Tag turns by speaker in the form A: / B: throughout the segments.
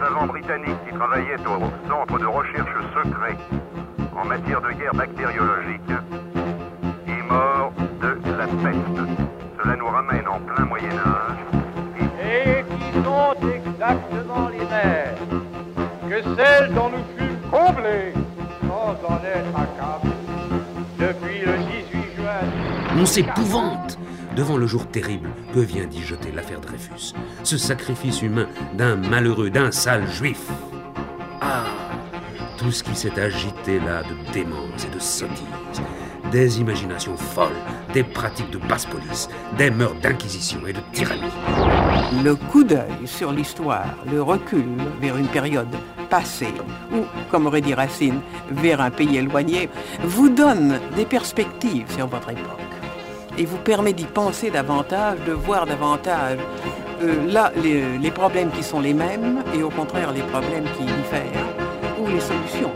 A: savant britannique qui travaillait au centre de recherche secret en matière de guerre bactériologique est mort de la peste. Cela nous ramène en plein Moyen-Âge.
B: Et qui sont exactement les mêmes que celles dont nous fûmes comblés sans en être accablés depuis le 18 juin.
C: On s'épouvante devant le jour terrible que vient d'y jeter l'affaire Dreyfus. Ce sacrifice humain d'un malheureux, d'un sale juif. Ah, tout ce qui s'est agité là de démence et de sottise. Des imaginations folles, des pratiques de basse police, des meurtres d'inquisition et de tyrannie.
D: Le coup d'œil sur l'histoire, le recul vers une période passée, ou, comme aurait dit Racine, vers un pays éloigné, vous donne des perspectives sur votre époque et vous permet d'y penser davantage, de voir davantage là les problèmes qui sont les mêmes et au contraire les problèmes qui diffèrent, ou les solutions.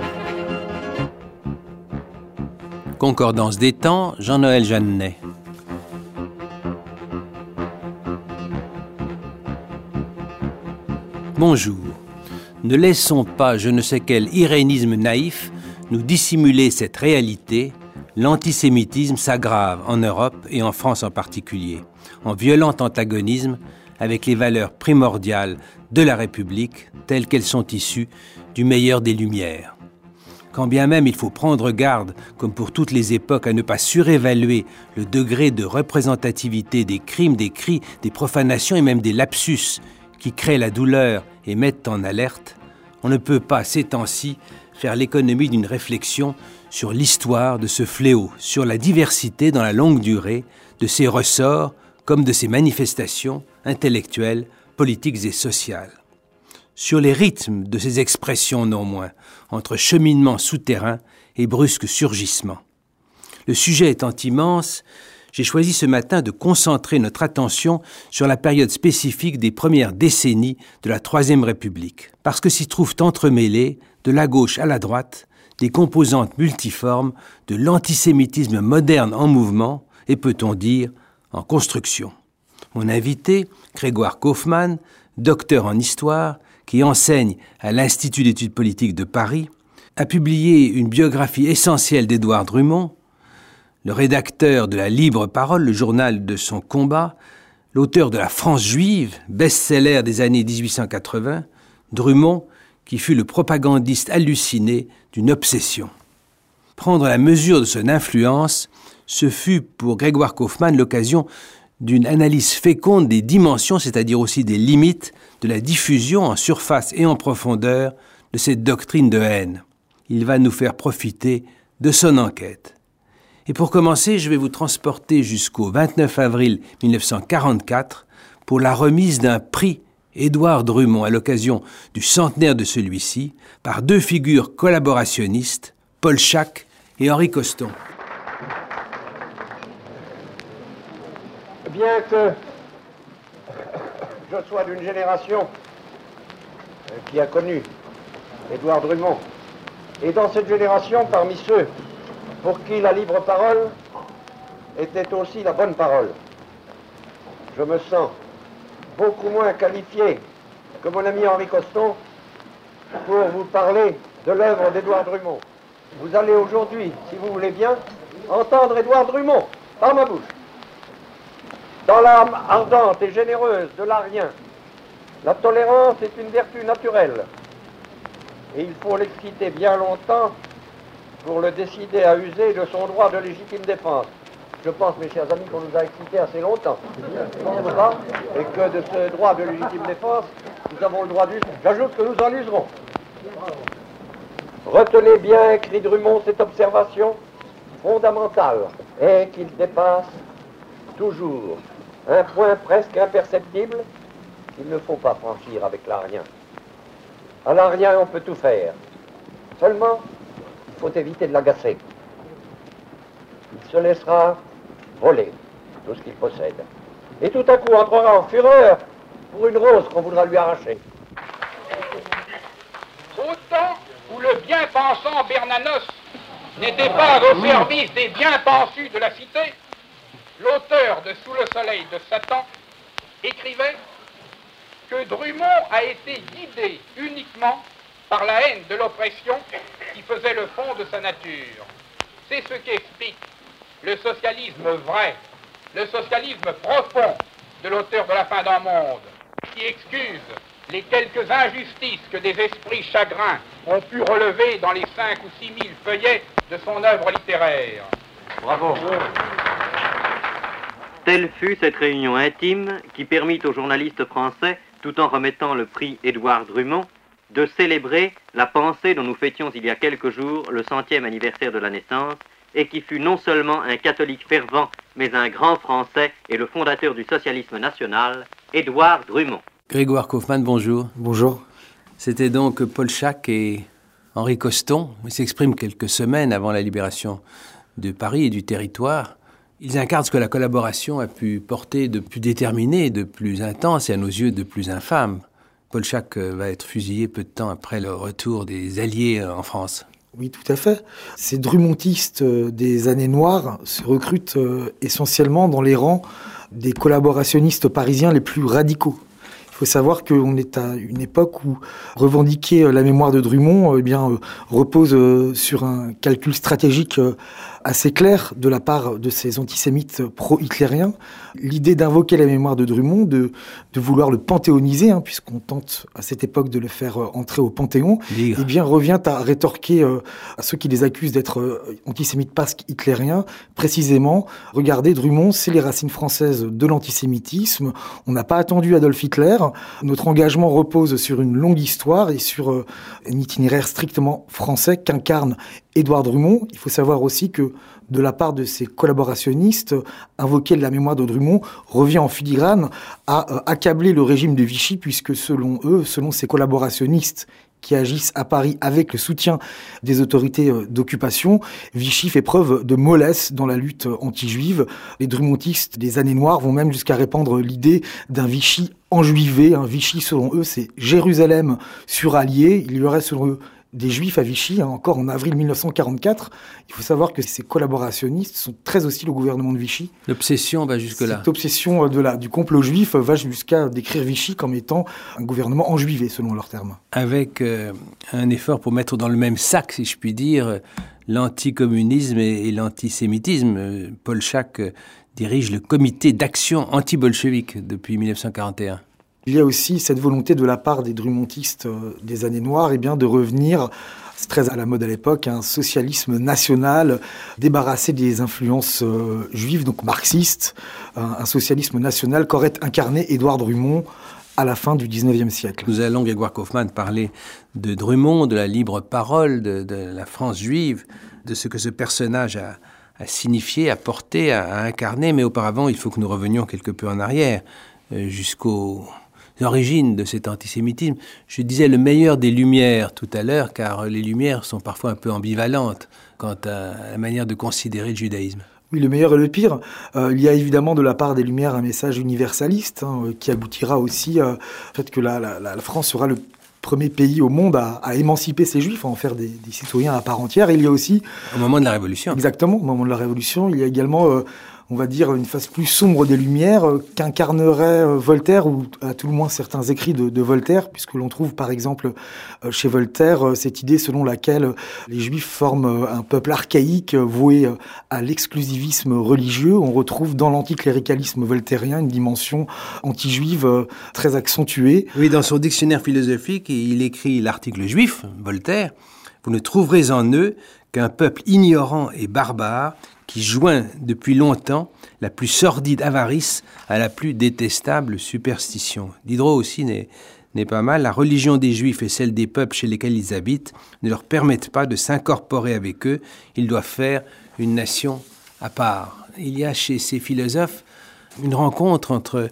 E: Concordance des temps, Jean-Noël Jeannet. Bonjour. Ne laissons pas je ne sais quel irénisme naïf nous dissimuler cette réalité. L'antisémitisme s'aggrave en Europe et en France en particulier, en violent antagonisme avec les valeurs primordiales de la République telles qu'elles sont issues du meilleur des Lumières. Quand bien même il faut prendre garde, comme pour toutes les époques, à ne pas surévaluer le degré de représentativité des crimes, des cris, des profanations et même des lapsus qui créent la douleur et mettent en alerte, on ne peut pas, ces temps-ci, faire l'économie d'une réflexion sur l'histoire de ce fléau, sur la diversité dans la longue durée de ses ressorts comme de ses manifestations intellectuelles, politiques et sociales. Sur les rythmes de ces expressions non moins, entre cheminement souterrain et brusque surgissement. Le sujet étant immense, j'ai choisi ce matin de concentrer notre attention sur la période spécifique des premières décennies de la Troisième République, parce que s'y trouvent entremêlées, de la gauche à la droite, des composantes multiformes de l'antisémitisme moderne en mouvement et, peut-on dire, en construction. Mon invité, Grégoire Kaufmann, docteur en histoire, qui enseigne à l'Institut d'études politiques de Paris, a publié une biographie essentielle d'Édouard Drumont, le rédacteur de la Libre Parole, le journal de son combat, l'auteur de La France juive, best-seller des années 1880, Drumont, qui fut le propagandiste halluciné d'une obsession. Prendre la mesure de son influence, ce fut pour Grégoire Kaufmann l'occasion d'une analyse féconde des dimensions, c'est-à-dire aussi des limites, de la diffusion en surface et en profondeur de cette doctrine de haine. Il va nous faire profiter de son enquête. Et pour commencer, je vais vous transporter jusqu'au 29 avril 1944 pour la remise d'un prix Édouard Drumont à l'occasion du centenaire de celui-ci par deux figures collaborationnistes, Paul Schack et Henri Coston.
B: Bien que je sois d'une génération qui a connu Édouard Drumont, et dans cette génération, parmi ceux pour qui la libre parole était aussi la bonne parole, je me sens beaucoup moins qualifié que mon ami Henri Coston pour vous parler de l'œuvre d'Édouard Drumont. Vous allez aujourd'hui, si vous voulez bien, entendre Édouard Drumont par ma bouche. Dans l'âme ardente et généreuse de l'Arien, la tolérance est une vertu naturelle. Et il faut l'exciter bien longtemps pour le décider à user de son droit de légitime défense. Je pense, mes chers amis, qu'on nous a excité assez longtemps. Et que de ce droit de légitime défense, nous avons le droit d'user. J'ajoute que nous en userons. Retenez bien, écrit Drumont, cette observation fondamentale est qu'il dépasse toujours un point presque imperceptible qu'il ne faut pas franchir avec l'Arien. À l'Arien, on peut tout faire. Seulement, il faut éviter de l'agacer. Il se laissera voler tout ce qu'il possède. Et tout à coup entrera en fureur pour une rose qu'on voudra lui arracher.
F: Au temps où le bien-pensant Bernanos n'était pas au service des bien-pensus de la cité, l'auteur de Sous le soleil de Satan écrivait que que Drummond a été guidé uniquement par la haine de l'oppression qui faisait le fond de sa nature. C'est ce qui explique le socialisme vrai, le socialisme profond de l'auteur de La fin d'un monde, qui excuse les quelques injustices que des esprits chagrins ont pu relever dans les 5 ou 6 000 feuillets de son œuvre littéraire.
B: Bravo.
G: Telle fut cette réunion intime qui permit aux journalistes français, tout en remettant le prix Édouard Drummond, de célébrer la pensée dont nous fêtions il y a quelques jours le 100e anniversaire de la naissance, et qui fut non seulement un catholique fervent, mais un grand Français et le fondateur du socialisme national, Édouard Drummond.
E: Grégoire Kaufmann, bonjour.
H: Bonjour.
E: C'était donc Paul Schack et Henri Coston. Ils s'expriment quelques semaines avant la libération de Paris et du territoire. Ils incarnent ce que la collaboration a pu porter de plus déterminé, de plus intense et à nos yeux de plus infâme. Paul Schack va être fusillé peu de temps après le retour des Alliés en France.
H: Oui, tout à fait. Ces drummontistes des années noires se recrutent essentiellement dans les rangs des collaborationnistes parisiens les plus radicaux. Il faut savoir qu'on est à une époque où revendiquer la mémoire de Drummond repose sur un calcul stratégique assez clair de la part de ces antisémites pro-hitlériens. L'idée d'invoquer la mémoire de Drummond, de vouloir le panthéoniser, puisqu'on tente à cette époque de le faire entrer au Panthéon, revient à rétorquer à ceux qui les accusent d'être antisémites parce hitlériens. Précisément, regardez, Drummond, c'est les racines françaises de l'antisémitisme. On n'a pas attendu Adolf Hitler. Notre engagement repose sur une longue histoire et sur un itinéraire strictement français qu'incarne Édouard Drummond. Il faut savoir aussi que de la part de ses collaborationnistes, invoquer la mémoire de Drummond revient en filigrane à accabler le régime de Vichy, puisque selon eux, selon ces collaborationnistes qui agissent à Paris avec le soutien des autorités d'occupation, Vichy fait preuve de mollesse dans la lutte anti-juive. Les drummontistes des années noires vont même jusqu'à répandre l'idée d'un Vichy enjuivé. Un Vichy, selon eux, c'est Jérusalem surallié. Il y aurait, selon eux, des Juifs à Vichy, encore en avril 1944. Il faut savoir que ces collaborationnistes sont très hostiles au gouvernement de Vichy.
E: L'obsession va jusque-là.
H: Cette obsession du complot juif va jusqu'à décrire Vichy comme étant un gouvernement enjuivé, selon leurs termes.
E: Avec un effort pour mettre dans le même sac, si je puis dire, l'anticommunisme et l'antisémitisme. Paul Schack dirige le comité d'action anti-bolchevique depuis 1941.
H: Il y a aussi cette volonté de la part des drummontistes des années noires de revenir, c'est très à la mode à l'époque, un socialisme national débarrassé des influences juives, donc marxistes, un socialisme national qu'aurait incarné Édouard Drummond à la fin du XIXe siècle.
E: Nous allons, Grégoire Kaufmann, parler de Drummond, de la libre parole, de la France juive, de ce que ce personnage a signifié, a porté, a incarné, mais auparavant, il faut que nous revenions quelque peu en arrière, jusqu'aux origines de cet antisémitisme. Je disais le meilleur des Lumières tout à l'heure, car les Lumières sont parfois un peu ambivalentes quant à la manière de considérer le judaïsme.
H: Oui, le meilleur et le pire. Il y a évidemment de la part des Lumières un message universaliste qui aboutira aussi au fait que la France sera le premier pays au monde à émanciper ses Juifs, à en faire des citoyens à part entière. Et il y a aussi...
E: Au moment de la Révolution.
H: Exactement, au moment de la Révolution. Il y a également... on va dire, une face plus sombre des Lumières qu'incarnerait Voltaire, ou à tout le moins certains écrits de Voltaire, puisque l'on trouve par exemple chez Voltaire cette idée selon laquelle les Juifs forment un peuple archaïque voué à l'exclusivisme religieux. On retrouve dans l'anticléricalisme voltairien une dimension anti-juive très accentuée.
E: Oui, dans son dictionnaire philosophique, il écrit l'article juif, Voltaire, « Vous ne trouverez en eux qu'un peuple ignorant et barbare qui joint depuis longtemps la plus sordide avarice à la plus détestable superstition. » Diderot aussi n'est pas mal. La religion des Juifs et celle des peuples chez lesquels ils habitent ne leur permettent pas de s'incorporer avec eux. Ils doivent faire une nation à part. Il y a chez ces philosophes une rencontre entre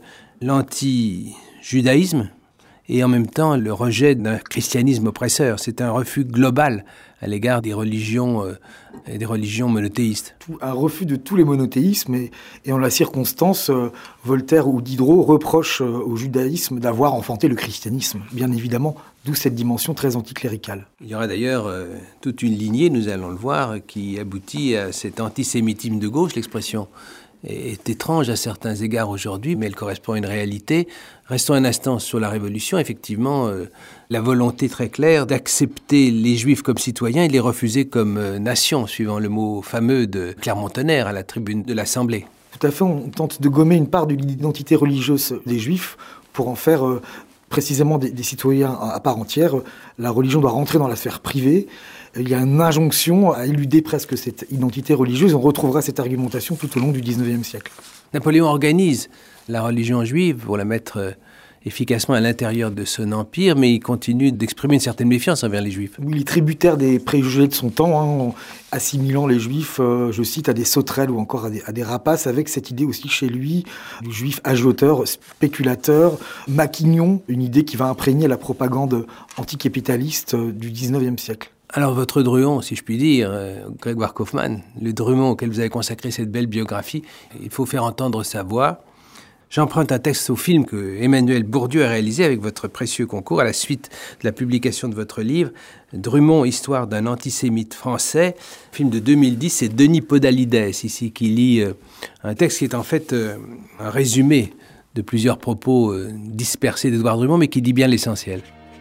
E: l'anti-judaïsme et en même temps le rejet d'un christianisme oppresseur. C'est un refus global à l'égard des religions monothéistes.
H: Un refus de tous les monothéismes et en la circonstance, Voltaire ou Diderot reprochent au judaïsme d'avoir enfanté le christianisme, bien évidemment, d'où cette dimension très anticléricale.
E: Il y aura d'ailleurs toute une lignée, nous allons le voir, qui aboutit à cet antisémitisme de gauche. L'expression est étrange à certains égards aujourd'hui, mais elle correspond à une réalité. Restons un instant sur la Révolution. Effectivement, la volonté très claire d'accepter les Juifs comme citoyens et de les refuser comme nation, suivant le mot fameux de Clermont-Tonnerre à la tribune de l'Assemblée.
H: Tout à fait, on tente de gommer une part de l'identité religieuse des Juifs pour en faire précisément des citoyens à part entière. La religion doit rentrer dans la sphère privée. Il y a une injonction à éluder presque cette identité religieuse. On retrouvera cette argumentation tout au long du XIXe siècle.
E: Napoléon organise la religion juive pour la mettre efficacement à l'intérieur de son empire, mais il continue d'exprimer une certaine méfiance envers les Juifs.
H: Oui, il est tributaire des préjugés de son temps, assimilant les Juifs, je cite, à des sauterelles ou encore à des rapaces, avec cette idée aussi chez lui du Juif agioteur, spéculateur, maquignon, une idée qui va imprégner la propagande anticapitaliste du XIXe siècle.
E: Alors votre Druon, si je puis dire, Grégoire Kaufmann, le Drummond auquel vous avez consacré cette belle biographie, il faut faire entendre sa voix. J'emprunte un texte au film que Emmanuel Bourdieu a réalisé avec votre précieux concours à la suite de la publication de votre livre, Drummond, histoire d'un antisémite français. Film de 2010, c'est Denis Podalides ici qui lit un texte qui est en fait un résumé de plusieurs propos dispersés d'Édouard Drummond, mais qui dit bien l'essentiel.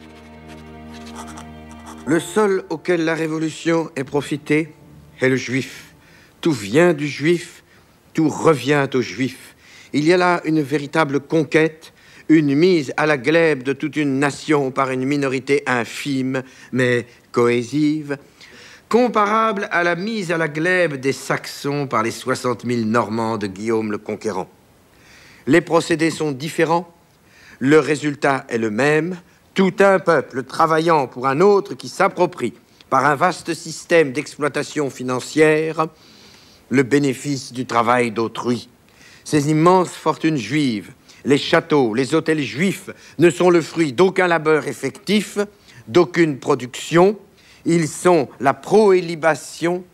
I: Le seul auquel la Révolution ait profité est le juif. Tout vient du juif, tout revient au juif. Il y a là une véritable conquête, une mise à la glèbe de toute une nation par une minorité infime, mais cohésive, comparable à la mise à la glèbe des Saxons par les 60 000 Normands de Guillaume le Conquérant. Les procédés sont différents, le résultat est le même. Tout un peuple travaillant pour un autre qui s'approprie, par un vaste système d'exploitation financière, le bénéfice du travail d'autrui. Ces immenses fortunes juives, les châteaux, les hôtels juifs, ne sont le fruit d'aucun labeur effectif, d'aucune production. Ils sont la proélibation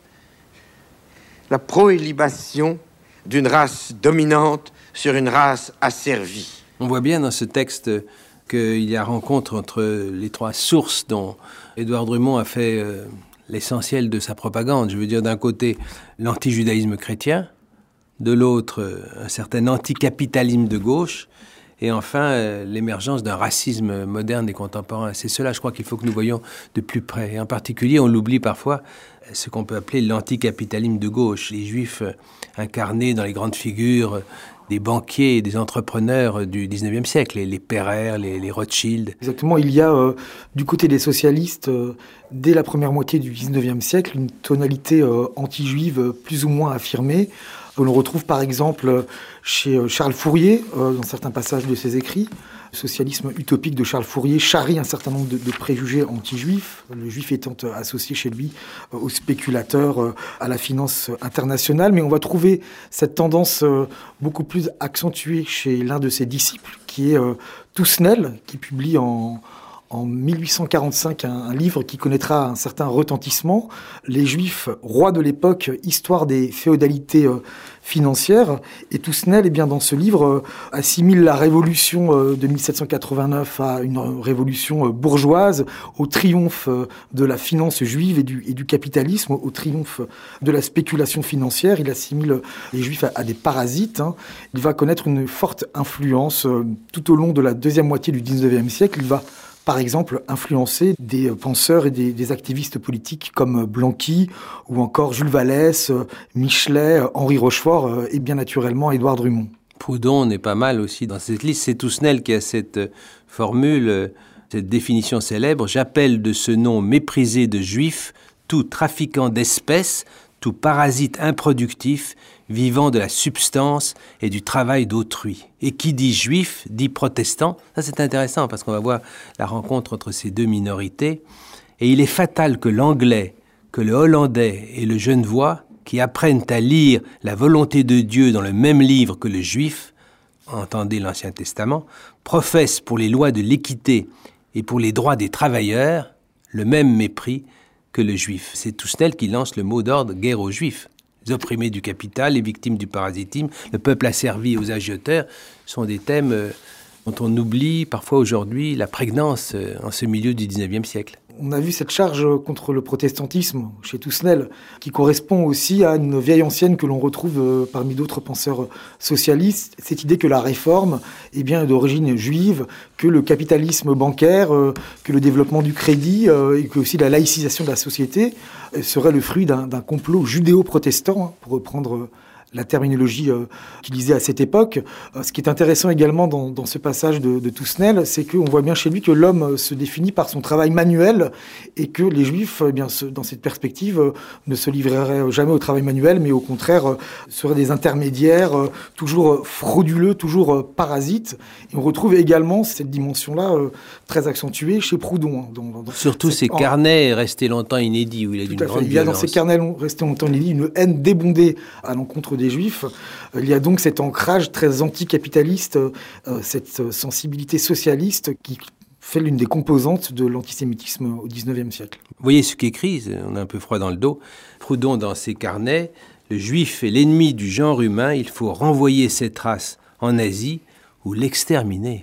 I: d'une race dominante sur une race asservie.
E: On voit bien dans ce texte qu'il y a rencontre entre les trois sources dont Édouard Drummond a fait l'essentiel de sa propagande. Je veux dire, d'un côté, l'antijudaïsme chrétien, de l'autre, un certain anticapitalisme de gauche, et enfin, l'émergence d'un racisme moderne et contemporain. C'est cela, je crois, qu'il faut que nous voyions de plus près. Et en particulier, on l'oublie parfois, ce qu'on peut appeler l'anticapitalisme de gauche. Les Juifs incarnés dans les grandes figures des banquiers et des entrepreneurs du 19e siècle, les Pereire, les Rothschild.
H: Exactement, il y a du côté des socialistes, dès la première moitié du 19e siècle, une tonalité anti-juive plus ou moins affirmée. On le retrouve par exemple chez Charles Fourier, dans certains passages de ses écrits. Le socialisme utopique de Charles Fourier charrie un certain nombre de préjugés anti-juifs, le juif étant associé chez lui aux spéculateurs, à la finance internationale. Mais on va trouver cette tendance beaucoup plus accentuée chez l'un de ses disciples, qui est Thoussnel, qui publie en 1845 un livre qui connaîtra un certain retentissement, Les Juifs, rois de l'époque, histoire des féodalités financières. Et Thoussnel, eh bien, dans ce livre, assimile la révolution de 1789 à une révolution bourgeoise, au triomphe de la finance juive et du capitalisme, au triomphe de la spéculation financière. Il assimile les Juifs à des parasites. Il va connaître une forte influence tout au long de la deuxième moitié du 19e siècle. Il va par exemple, influencer des penseurs et des activistes politiques comme Blanqui ou encore Jules Vallès, Michelet, Henri Rochefort et bien naturellement Édouard Drummond.
E: Proudhon n'est pas mal aussi dans cette liste. C'est Thoussnel qui a cette formule, cette définition célèbre. J'appelle de ce nom méprisé de juif tout trafiquant d'espèces, tout parasite improductif, vivant de la substance et du travail d'autrui. Et qui dit juif, dit protestant. Ça, c'est intéressant parce qu'on va voir la rencontre entre ces deux minorités. Et il est fatal que l'anglais, que le hollandais et le genevois, qui apprennent à lire la volonté de Dieu dans le même livre que le juif, entendez l'Ancien Testament, professent pour les lois de l'équité et pour les droits des travailleurs le même mépris que le juif. C'est Thoussnel qui lance le mot d'ordre « guerre aux juifs ». Les opprimés du capital, les victimes du parasitisme, le peuple asservi aux agioteurs sont des thèmes dont on oublie parfois aujourd'hui la prégnance en ce milieu du 19e siècle.
H: On a vu cette charge contre le protestantisme chez Thusnel, qui correspond aussi à une vieille ancienne que l'on retrouve parmi d'autres penseurs socialistes, cette idée que la réforme est d'origine juive, que le capitalisme bancaire, que le développement du crédit et que aussi la laïcisation de la société serait le fruit d'un complot judéo-protestant, pour reprendre la terminologie utilisée à cette époque. Ce qui est intéressant également dans ce passage de Thusnel, c'est qu'on voit bien chez lui que l'homme se définit par son travail manuel et que les Juifs, dans cette perspective, ne se livreraient jamais au travail manuel, mais au contraire seraient des intermédiaires, toujours frauduleux, toujours parasites. Et on retrouve également cette dimension-là très accentuée chez Proudhon.
E: Surtout ces carnets restés longtemps inédits, où il a d'une grande violence.
H: Il y a dans ces carnets restés longtemps inédits une haine débondée à l'encontre des Juifs. Il y a donc cet ancrage très anticapitaliste, cette sensibilité socialiste qui fait l'une des composantes de l'antisémitisme au XIXe siècle.
E: Vous voyez ce qu'écrit, on a un peu froid dans le dos, Proudhon dans ses carnets, le Juif est l'ennemi du genre humain, il faut renvoyer cette race en Asie ou l'exterminer.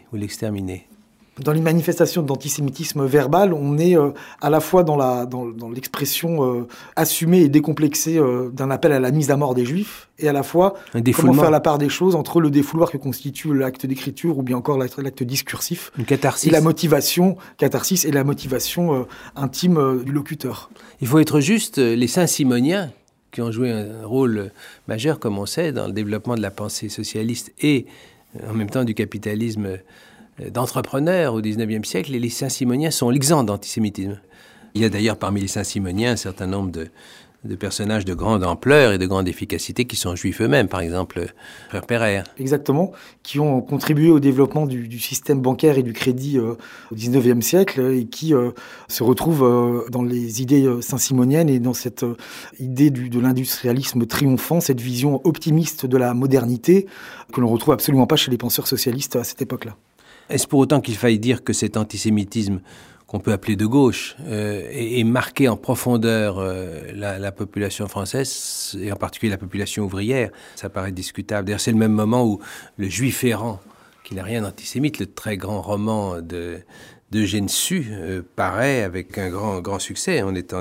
E: Dans
H: les manifestations d'antisémitisme verbal, on est à la fois dans l'expression assumée et décomplexée d'un appel à la mise à mort des Juifs, et à la fois comment faire la part des choses entre le défouloir que constitue l'acte d'écriture ou bien encore l'acte discursif,
E: une catharsis.
H: Et la motivation, catharsis, et la motivation intime du locuteur.
E: Il faut être juste, les saint-simoniens, qui ont joué un rôle majeur, comme on sait, dans le développement de la pensée socialiste et en même temps du capitalisme d'entrepreneurs au XIXe siècle, et les saint-simoniens sont exempts d'antisémitisme. Il y a d'ailleurs parmi les saint-simoniens un certain nombre de personnages de grande ampleur et de grande efficacité qui sont juifs eux-mêmes, par exemple Frère Pereire.
H: Exactement, qui ont contribué au développement du système bancaire et du crédit au XIXe siècle et qui se retrouvent dans les idées saint-simoniennes et dans cette idée de l'industrialisme triomphant, cette vision optimiste de la modernité que l'on retrouve absolument pas chez les penseurs socialistes à cette époque-là.
E: Est-ce pour autant qu'il faille dire que cet antisémitisme qu'on peut appeler de gauche est marqué en profondeur la population française, et en particulier la population ouvrière? Ça paraît discutable. D'ailleurs, c'est le même moment où Le Juif errant, qui n'a rien d'antisémite, le très grand roman d'Eugène Sue, paraît avec un grand succès. On est en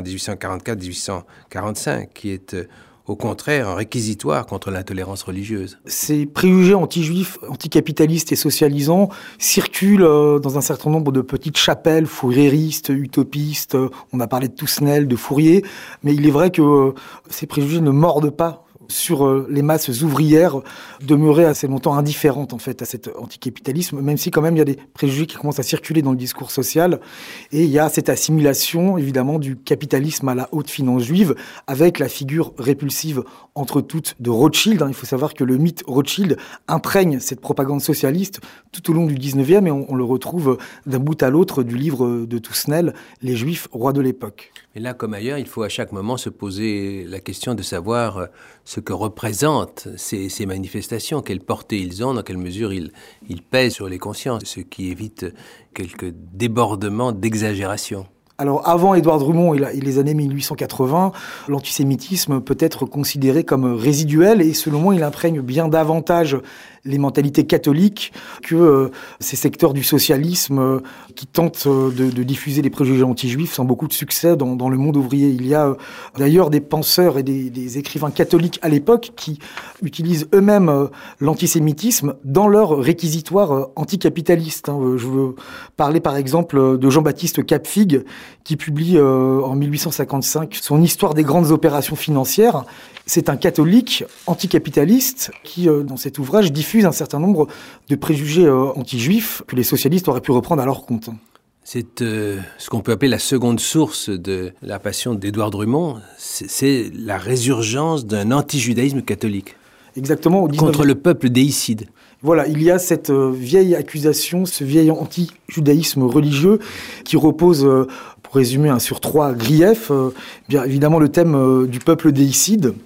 E: 1844-1845, qui est au contraire un réquisitoire contre l'intolérance religieuse.
H: Ces préjugés anti-juifs, anticapitalistes et socialisants circulent dans un certain nombre de petites chapelles fourriéristes, utopistes. On a parlé de Thusnel, de Fourier, mais il est vrai que ces préjugés ne mordent pas sur les masses ouvrières, demeurées assez longtemps indifférentes en fait à cet anticapitalisme, même si quand même il y a des préjugés qui commencent à circuler dans le discours social, et il y a cette assimilation évidemment du capitalisme à la haute finance juive, avec la figure répulsive entre toutes de Rothschild. Il faut savoir que le mythe Rothschild imprègne cette propagande socialiste tout au long du 19e, et on le retrouve d'un bout à l'autre du livre de Thusnel, Les Juifs, rois de l'époque.
E: Et là, comme ailleurs, il faut à chaque moment se poser la question de savoir ce que représentent ces manifestations, quelle portée ils ont, dans quelle mesure ils pèsent sur les consciences, ce qui évite quelques débordements d'exagération.
H: Alors, avant Édouard Drumont et les années 1880, l'antisémitisme peut être considéré comme résiduel, et selon moi, il imprègne bien davantage les mentalités catholiques que ces secteurs du socialisme qui tentent de diffuser les préjugés anti-juifs sans beaucoup de succès dans le monde ouvrier. Il y a d'ailleurs des penseurs et des écrivains catholiques à l'époque qui utilisent eux-mêmes l'antisémitisme dans leur réquisitoire anticapitaliste. Je veux parler par exemple de Jean-Baptiste Capfig, qui publie en 1855 son Histoire des grandes opérations financières. C'est un catholique anticapitaliste qui, dans cet ouvrage, diffuse un certain nombre de préjugés anti-juifs que les socialistes auraient pu reprendre à leur compte.
E: C'est ce qu'on peut appeler la seconde source de la passion d'Édouard Drumont, c'est la résurgence d'un anti-judaïsme catholique.
H: Exactement.
E: Contre le peuple déicide.
H: Voilà, il y a cette vieille accusation, ce vieil anti-judaïsme religieux qui repose, pour résumer, sur trois griefs. Bien évidemment, le thème du peuple déicide.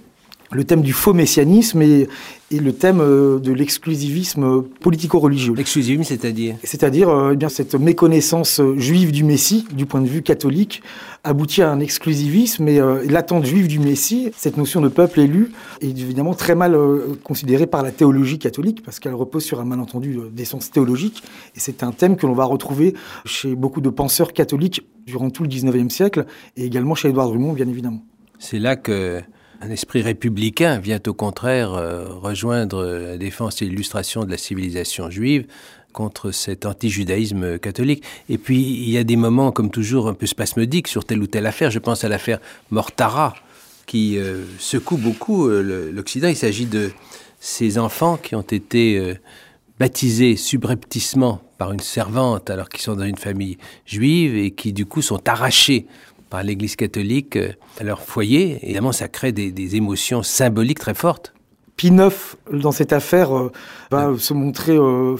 H: le thème du faux messianisme et le thème de l'exclusivisme politico-religieux.
E: L'exclusivisme, c'est-à-dire ?
H: C'est-à-dire, eh bien, cette méconnaissance juive du Messie, du point de vue catholique, aboutit à un exclusivisme et l'attente juive du Messie, cette notion de peuple élu, est évidemment très mal considérée par la théologie catholique parce qu'elle repose sur un malentendu d'essence théologique et c'est un thème que l'on va retrouver chez beaucoup de penseurs catholiques durant tout le XIXe siècle et également chez Édouard Drummond, bien évidemment.
E: C'est là que un esprit républicain vient au contraire rejoindre la défense et l'illustration de la civilisation juive contre cet anti-judaïsme catholique. Et puis, il y a des moments, comme toujours, un peu spasmodiques sur telle ou telle affaire. Je pense à l'affaire Mortara, qui secoue beaucoup l'Occident. Il s'agit de ces enfants qui ont été baptisés subrepticement par une servante alors qu'ils sont dans une famille juive et qui, du coup, sont arrachés par l'Église catholique à leur foyer. Évidemment, ça crée des émotions symboliques très fortes.
H: Pie IX, dans cette affaire, va se montrer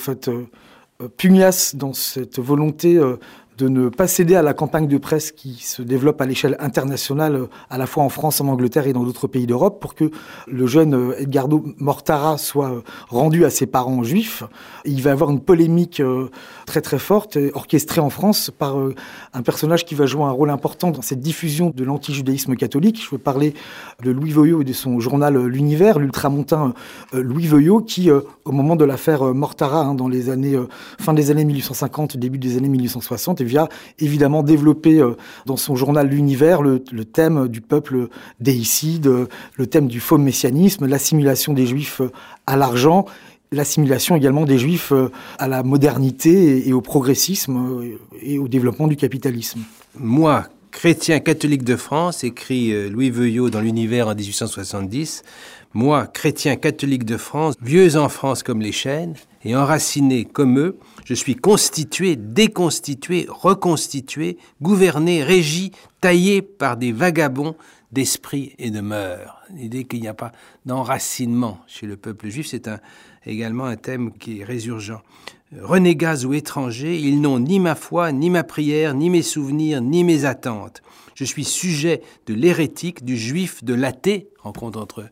H: pugnace dans cette volonté de ne pas céder à la campagne de presse qui se développe à l'échelle internationale, à la fois en France, en Angleterre et dans d'autres pays d'Europe, pour que le jeune Edgardo Mortara soit rendu à ses parents juifs. Il va y avoir une polémique très très forte, orchestrée en France par un personnage qui va jouer un rôle important dans cette diffusion de l'anti-judaïsme catholique. Je veux parler de Louis Veuillot et de son journal L'Univers, l'ultramontain Louis Veuillot, qui, au moment de l'affaire Mortara, dans les années fin des années 1850, début des années 1860, via évidemment développer dans son journal L'Univers le thème du peuple déicide, le thème du faux messianisme, l'assimilation des Juifs à l'argent, l'assimilation également des Juifs à la modernité et au progressisme et au développement du capitalisme.
E: Moi, chrétien catholique de France, écrit Louis Veuillot dans L'Univers en 1870, moi, chrétien catholique de France, vieux en France comme les chênes, et enraciné comme eux, je suis constitué, déconstitué, reconstitué, gouverné, régi, taillé par des vagabonds d'esprit et de mœurs. L'idée qu'il n'y a pas d'enracinement chez le peuple juif, c'est également un thème qui est résurgent. Renégats ou étrangers, ils n'ont ni ma foi, ni ma prière, ni mes souvenirs, ni mes attentes. Je suis sujet de l'hérétique, du juif, de l'athée, rencontre entre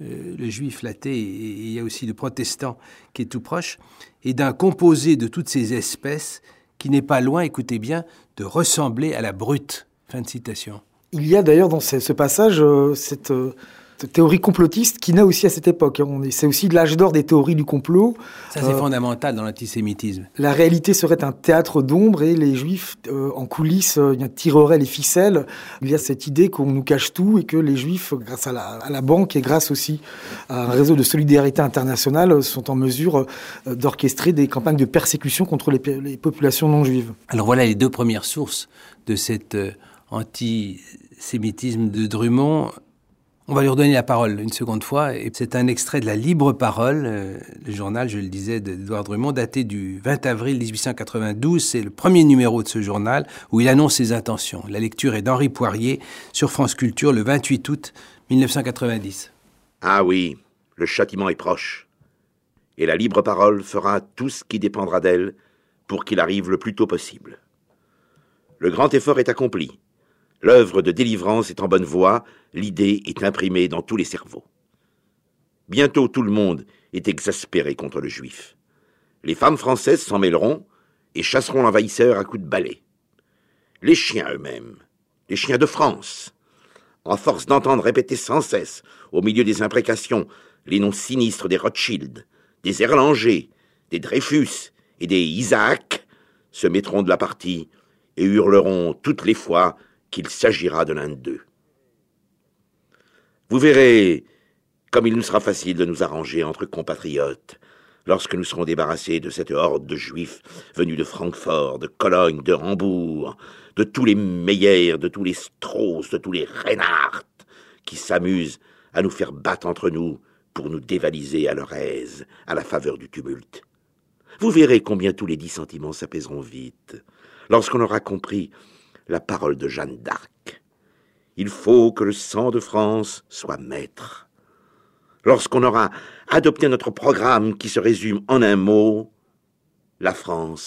E: le juif, l'athée, et il y a aussi le protestant qui est tout proche, et d'un composé de toutes ces espèces qui n'est pas loin, écoutez bien, de ressembler à la brute. Fin de citation.
H: Il y a d'ailleurs dans ce passage cette théorie complotiste qui naît aussi à cette époque. C'est aussi l'âge d'or des théories du complot.
E: Ça, c'est fondamental dans l'antisémitisme.
H: La réalité serait un théâtre d'ombre et les Juifs, en coulisses, tireraient les ficelles. Il y a cette idée qu'on nous cache tout et que les Juifs, grâce à la banque et grâce aussi à un réseau de solidarité internationale, sont en mesure d'orchestrer des campagnes de persécution contre les populations non juives.
E: Alors voilà les deux premières sources de cet antisémitisme de Drummond. On va lui redonner la parole une seconde fois. Et c'est un extrait de la Libre Parole, le journal, je le disais, d'Édouard Drummond, daté du 20 avril 1892. C'est le premier numéro de ce journal où il annonce ses intentions. La lecture est d'Henri Poirier sur France Culture le 28 août 1990.
J: Ah oui, le châtiment est proche. Et la Libre Parole fera tout ce qui dépendra d'elle pour qu'il arrive le plus tôt possible. Le grand effort est accompli. L'œuvre de délivrance est en bonne voie, l'idée est imprimée dans tous les cerveaux. Bientôt tout le monde est exaspéré contre le juif. Les femmes françaises s'en mêleront et chasseront l'envahisseur à coups de balai. Les chiens eux-mêmes, les chiens de France, en force d'entendre répéter sans cesse, au milieu des imprécations, les noms sinistres des Rothschild, des Erlanger, des Dreyfus et des Isaac, se mettront de la partie et hurleront toutes les fois qu'il s'agira de l'un d'eux. Vous verrez comme il nous sera facile de nous arranger entre compatriotes lorsque nous serons débarrassés de cette horde de juifs venus de Francfort, de Cologne, de Hambourg, de tous les Meyer, de tous les Strauss, de tous les Reinhardt, qui s'amusent à nous faire battre entre nous pour nous dévaliser à leur aise, à la faveur du tumulte. Vous verrez combien tous les dissentiments s'apaiseront vite, lorsqu'on aura compris la parole de Jeanne d'Arc. Il faut que le sang de France soit maître. Lorsqu'on aura adopté notre programme qui se résume en un mot, la France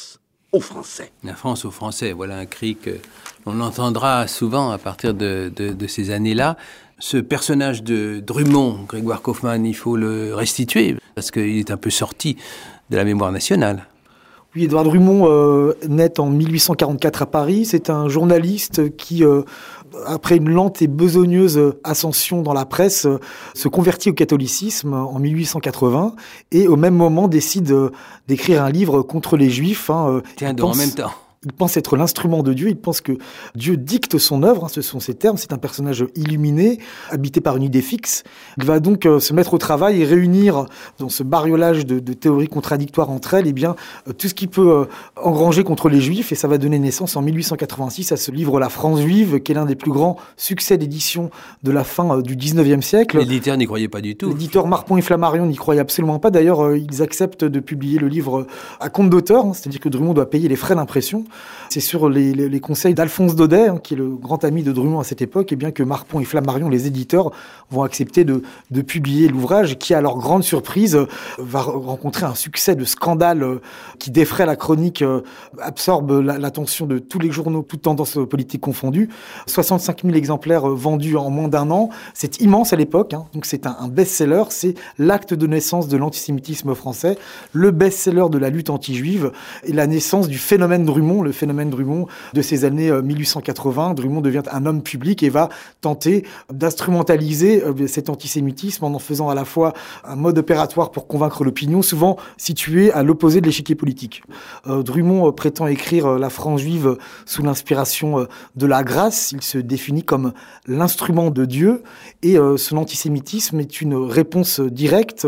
J: aux Français.
E: La France aux Français, voilà un cri qu'on entendra souvent à partir de ces années-là. Ce personnage de Drummond, Grégoire Kaufmann, il faut le restituer, parce qu'il est un peu sorti de la mémoire nationale.
H: Oui, Édouard Drummond naît en 1844 à Paris. C'est un journaliste qui, après une lente et besogneuse ascension dans la presse, se convertit au catholicisme en 1880 et au même moment décide d'écrire un livre contre les Juifs.
E: En même temps.
H: Il pense être l'instrument de Dieu, il pense que Dieu dicte son œuvre, ce sont ses termes, c'est un personnage illuminé, habité par une idée fixe. Il va donc se mettre au travail et réunir dans ce bariolage de théories contradictoires entre elles, tout ce qui peut engranger contre les Juifs, et ça va donner naissance en 1886 à ce livre La France juive, qui est l'un des plus grands succès d'édition de la fin du 19e siècle.
E: L'éditeur n'y croyait pas du tout.
H: L'éditeur Marpon et Flammarion n'y croyait absolument pas. D'ailleurs, ils acceptent de publier le livre à compte d'auteur, c'est-à-dire que Drummond doit payer les frais d'impression. C'est sur les conseils d'Alphonse Daudet, qui est le grand ami de Drummond à cette époque, et bien que Marpon et Flammarion, les éditeurs, vont accepter de publier l'ouvrage qui, à leur grande surprise, va rencontrer un succès de scandale qui défraie la chronique, absorbe l'attention de tous les journaux, toutes tendances politiques confondues. 65 000 exemplaires vendus en moins d'un an. C'est immense à l'époque, donc c'est un best-seller. C'est l'acte de naissance de l'antisémitisme français, le best-seller de la lutte anti-juive et la naissance du phénomène Drummond, le phénomène Drummond de ces années 1880. Drummond devient un homme public et va tenter d'instrumentaliser cet antisémitisme en faisant à la fois un mode opératoire pour convaincre l'opinion, souvent situé à l'opposé de l'échiquier politique. Drummond prétend écrire La France juive sous l'inspiration de la grâce. Il se définit comme l'instrument de Dieu et son antisémitisme est une réponse directe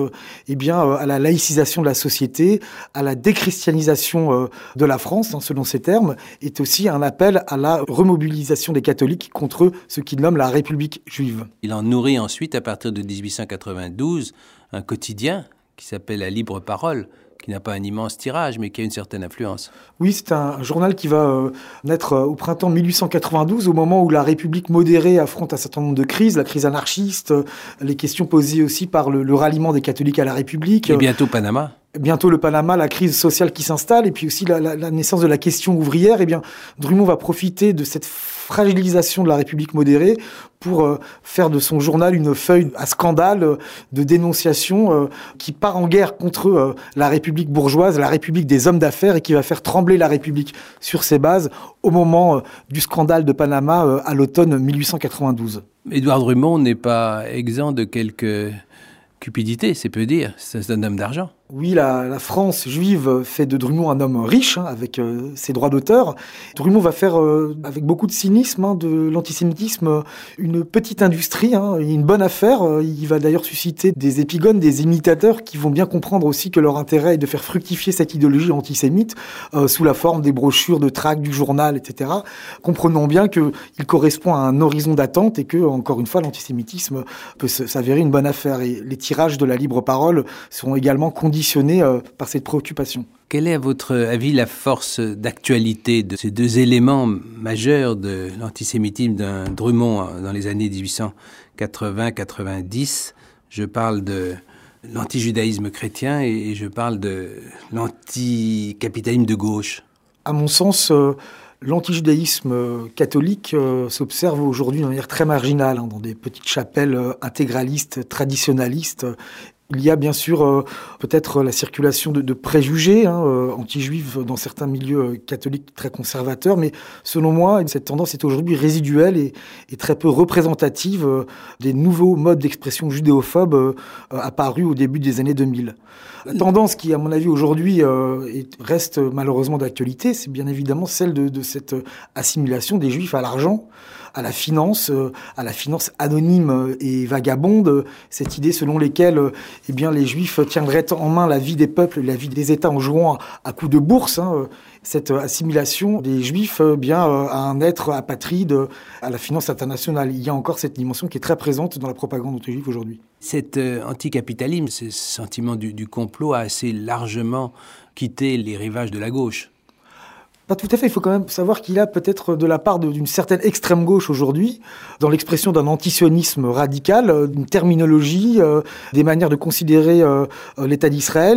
H: à la laïcisation de la société, à la déchristianisation de la France, selon ses termes, est aussi un appel à la remobilisation des catholiques contre ce qu'il nomme la République juive.
E: Il en nourrit ensuite, à partir de 1892, un quotidien qui s'appelle La Libre Parole, qui n'a pas un immense tirage, mais qui a une certaine influence.
H: Oui, c'est un journal qui va naître au printemps 1892, au moment où la République modérée affronte un certain nombre de crises, la crise anarchiste, les questions posées aussi par le ralliement des catholiques à la République.
E: Et bientôt Panama.
H: Bientôt le Panama, la crise sociale qui s'installe, et puis aussi la naissance de la question ouvrière. Drummond va profiter de cette fragilisation de la République modérée pour faire de son journal une feuille à scandale de dénonciation qui part en guerre contre la République bourgeoise, la République des hommes d'affaires, et qui va faire trembler la République sur ses bases au moment du scandale de Panama à l'automne 1892.
E: Édouard Drummond n'est pas exempt de quelques cupidités, c'est peu dire. C'est un homme d'argent.
H: Oui, la France juive fait de Drummond un homme riche, avec ses droits d'auteur. Drummond va faire, avec beaucoup de cynisme, de l'antisémitisme, une petite industrie, une bonne affaire. Il va d'ailleurs susciter des épigones, des imitateurs qui vont bien comprendre aussi que leur intérêt est de faire fructifier cette idéologie antisémite sous la forme des brochures, de tracts, du journal, etc. Comprenons bien qu'il correspond à un horizon d'attente et que, encore une fois, l'antisémitisme peut s'avérer une bonne affaire. Et les tirages de la libre parole seront également conditionnés par cette préoccupation.
E: Quelle est, à votre avis, la force d'actualité de ces deux éléments majeurs de l'antisémitisme d'un Drummond dans les années 1880-90 ? Je parle de l'antijudaïsme chrétien et je parle de l'anticapitalisme de gauche.
H: À mon sens, l'antijudaïsme catholique s'observe aujourd'hui de manière très marginale, dans des petites chapelles intégralistes, traditionnalistes. Il y a bien sûr peut-être la circulation de préjugés anti-juifs dans certains milieux catholiques très conservateurs, mais selon moi, cette tendance est aujourd'hui résiduelle et très peu représentative des nouveaux modes d'expression judéophobes apparus au début des années 2000. La tendance qui, à mon avis, aujourd'hui reste malheureusement d'actualité, c'est bien évidemment celle de cette assimilation des juifs à l'argent, à la finance anonyme et vagabonde, cette idée selon laquelle les juifs tiendraient en main la vie des peuples, la vie des États en jouant à coups de bourse. Cette assimilation des juifs à un être apatride, à la finance internationale. Il y a encore cette dimension qui est très présente dans la propagande anti-juive aujourd'hui.
E: Cet anticapitalisme, ce sentiment du complot a assez largement quitté les rivages de la gauche.
H: Pas tout à fait. Il faut quand même savoir qu'il y a peut-être de la part d'une certaine extrême gauche aujourd'hui, dans l'expression d'un antisionisme radical, une terminologie, des manières de considérer l'État d'Israël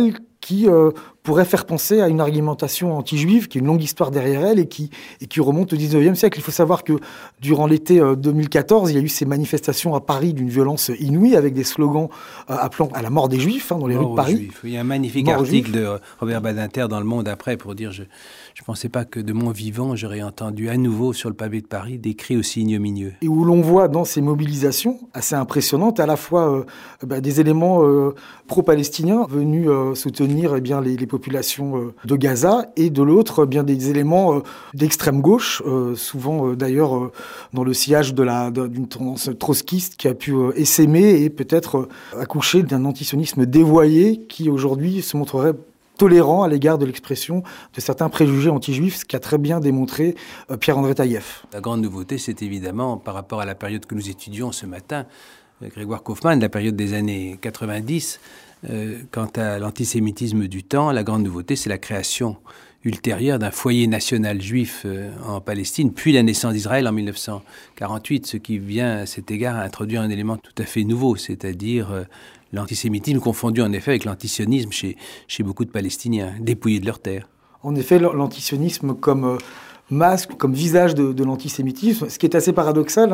H: qui pourrait faire penser à une argumentation anti-juive, qui a une longue histoire derrière elle et qui remonte au 19e siècle. Il faut savoir que durant l'été 2014, il y a eu ces manifestations à Paris d'une violence inouïe avec des slogans appelant à la mort des Juifs dans les rues de Paris.
E: Juifs. Il y a un magnifique article de Robert Badinter dans Le Monde après pour dire je ne pensais pas que de mon vivant, j'aurais entendu à nouveau sur le pavé de Paris des cris aussi ignominieux.
H: Et où l'on voit dans ces mobilisations assez impressionnantes à la fois des éléments pro-palestiniens venus soutenir les populations de Gaza et de l'autre des éléments d'extrême gauche, souvent d'ailleurs dans le sillage d'une tendance trotskiste qui a pu essaimer et peut-être accoucher d'un antisionisme dévoyé qui aujourd'hui se montrerait tolérant à l'égard de l'expression de certains préjugés anti-juifs, ce qu'a très bien démontré Pierre-André Tailleff.
E: La grande nouveauté, c'est évidemment, par rapport à la période que nous étudions ce matin, Grégoire Kaufmann, la période des années 90, quant à l'antisémitisme du temps, la grande nouveauté, c'est la création ultérieure d'un foyer national juif en Palestine, puis la naissance d'Israël en 1948, ce qui vient à cet égard introduire un élément tout à fait nouveau, c'est-à-dire l'antisémitisme confondu en effet avec l'antisionisme chez beaucoup de Palestiniens, dépouillés de leurs terres.
H: En effet, l'antisionisme comme masque, comme visage de l'antisémitisme, ce qui est assez paradoxal,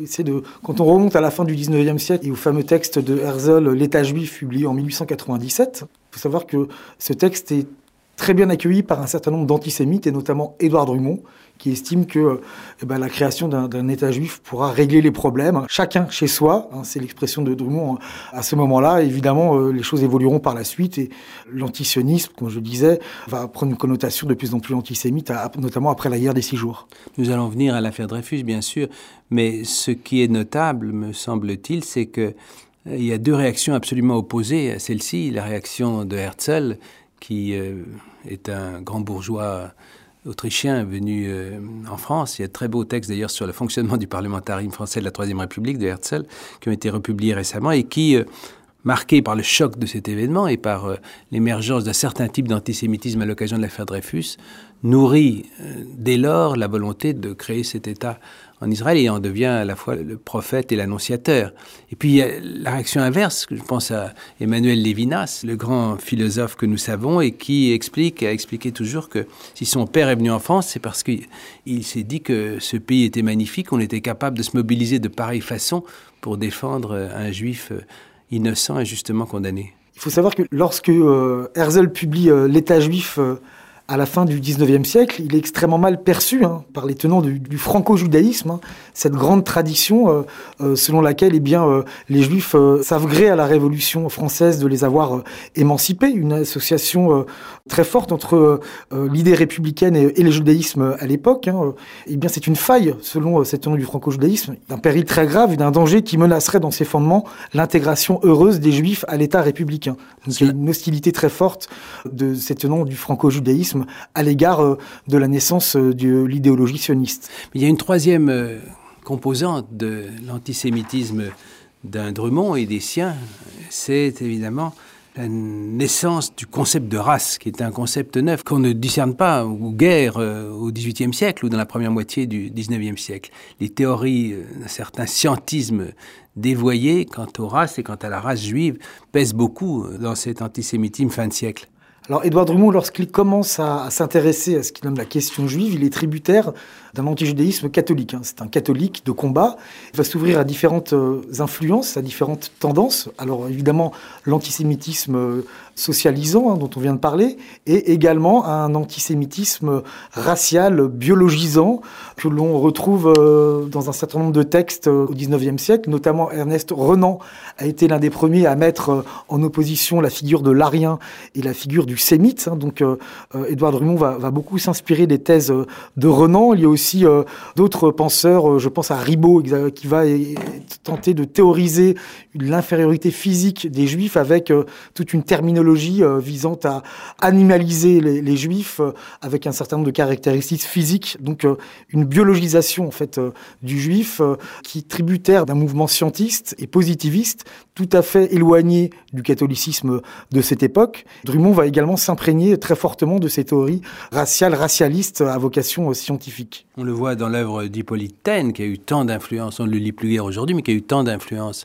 H: quand on remonte à la fin du 19e siècle et au fameux texte de Herzl, L'État juif, publié en 1897, il faut savoir que ce texte est très bien accueilli par un certain nombre d'antisémites, et notamment Édouard Drumont, qui estime que la création d'un État juif pourra régler les problèmes. Chacun chez soi, c'est l'expression de Drumont à ce moment-là. Évidemment, les choses évolueront par la suite, et l'antisionisme, comme je disais, va prendre une connotation de plus en plus antisémite, notamment après la guerre des 6 jours.
E: Nous allons venir à l'affaire Dreyfus, bien sûr, mais ce qui est notable, me semble-t-il, c'est qu'il y a 2 réactions absolument opposées à celle-ci. La réaction de Herzl, qui est un grand bourgeois autrichien venu en France. Il y a de très beaux textes d'ailleurs sur le fonctionnement du parlementarisme français de la Troisième République de Herzl qui ont été republiés récemment et qui, marqués par le choc de cet événement et par l'émergence d'un certain type d'antisémitisme à l'occasion de l'affaire Dreyfus, nourrit dès lors la volonté de créer cet État en Israël et en devient à la fois le prophète et l'annonciateur. Et puis il y a la réaction inverse, je pense à Emmanuel Lévinas, le grand philosophe que nous savons et qui a expliqué toujours que si son père est venu en France, c'est parce qu'il s'est dit que ce pays était magnifique, on était capable de se mobiliser de pareille façon pour défendre un juif innocent et justement condamné.
H: Il faut savoir que lorsque Herzl publie l'État juif à la fin du 19e siècle, il est extrêmement mal perçu par les tenants du franco-judaïsme, cette grande tradition selon laquelle les Juifs savent gré à la Révolution française de les avoir émancipés, une association très forte entre l'idée républicaine et le judaïsme à l'époque. C'est une faille, selon ces tenants du franco-judaïsme, d'un péril très grave et d'un danger qui menacerait dans ses fondements l'intégration heureuse des Juifs à l'État républicain. Donc il y a une hostilité très forte de ces tenants du franco-judaïsme à l'égard de la naissance de l'idéologie sioniste.
E: Mais il y a une troisième composante de l'antisémitisme d'un Drumont et des siens, c'est évidemment la naissance du concept de race, qui est un concept neuf qu'on ne discerne pas ou guère au XVIIIe siècle ou dans la première moitié du XIXe siècle. Les théories d'un certain scientisme dévoyé quant aux races et quant à la race juive pèsent beaucoup dans cet antisémitisme fin de siècle.
H: Alors, Édouard Drumont, lorsqu'il commence à s'intéresser à ce qu'il nomme la question juive, il est tributaire d'un antijudaïsme catholique. C'est un catholique de combat. Il va s'ouvrir à différentes influences, à différentes tendances. Alors, évidemment, l'antisémitisme socialisant, dont on vient de parler, et également un antisémitisme racial, biologisant, que l'on retrouve dans un certain nombre de textes au XIXe siècle. Notamment, Ernest Renan a été l'un des premiers à mettre en opposition la figure de l'Arien et la figure du sémite. Donc, Édouard Drumont va beaucoup s'inspirer des thèses de Renan. Il y a aussi d'autres penseurs, je pense à Ribot, qui va tenter de théoriser l'infériorité physique des Juifs avec toute une terminologie visant à animaliser les Juifs avec un certain nombre de caractéristiques physiques. Donc, une biologisation en fait du Juif qui est tributaire d'un mouvement scientiste et positiviste tout à fait éloigné du catholicisme de cette époque. Drumont va également s'imprégner très fortement de ces théories racialistes à vocation scientifique.
E: On le voit dans l'œuvre d'Hippolyte Taine, qui a eu tant d'influence, on ne le lit plus guère aujourd'hui, mais qui a eu tant d'influence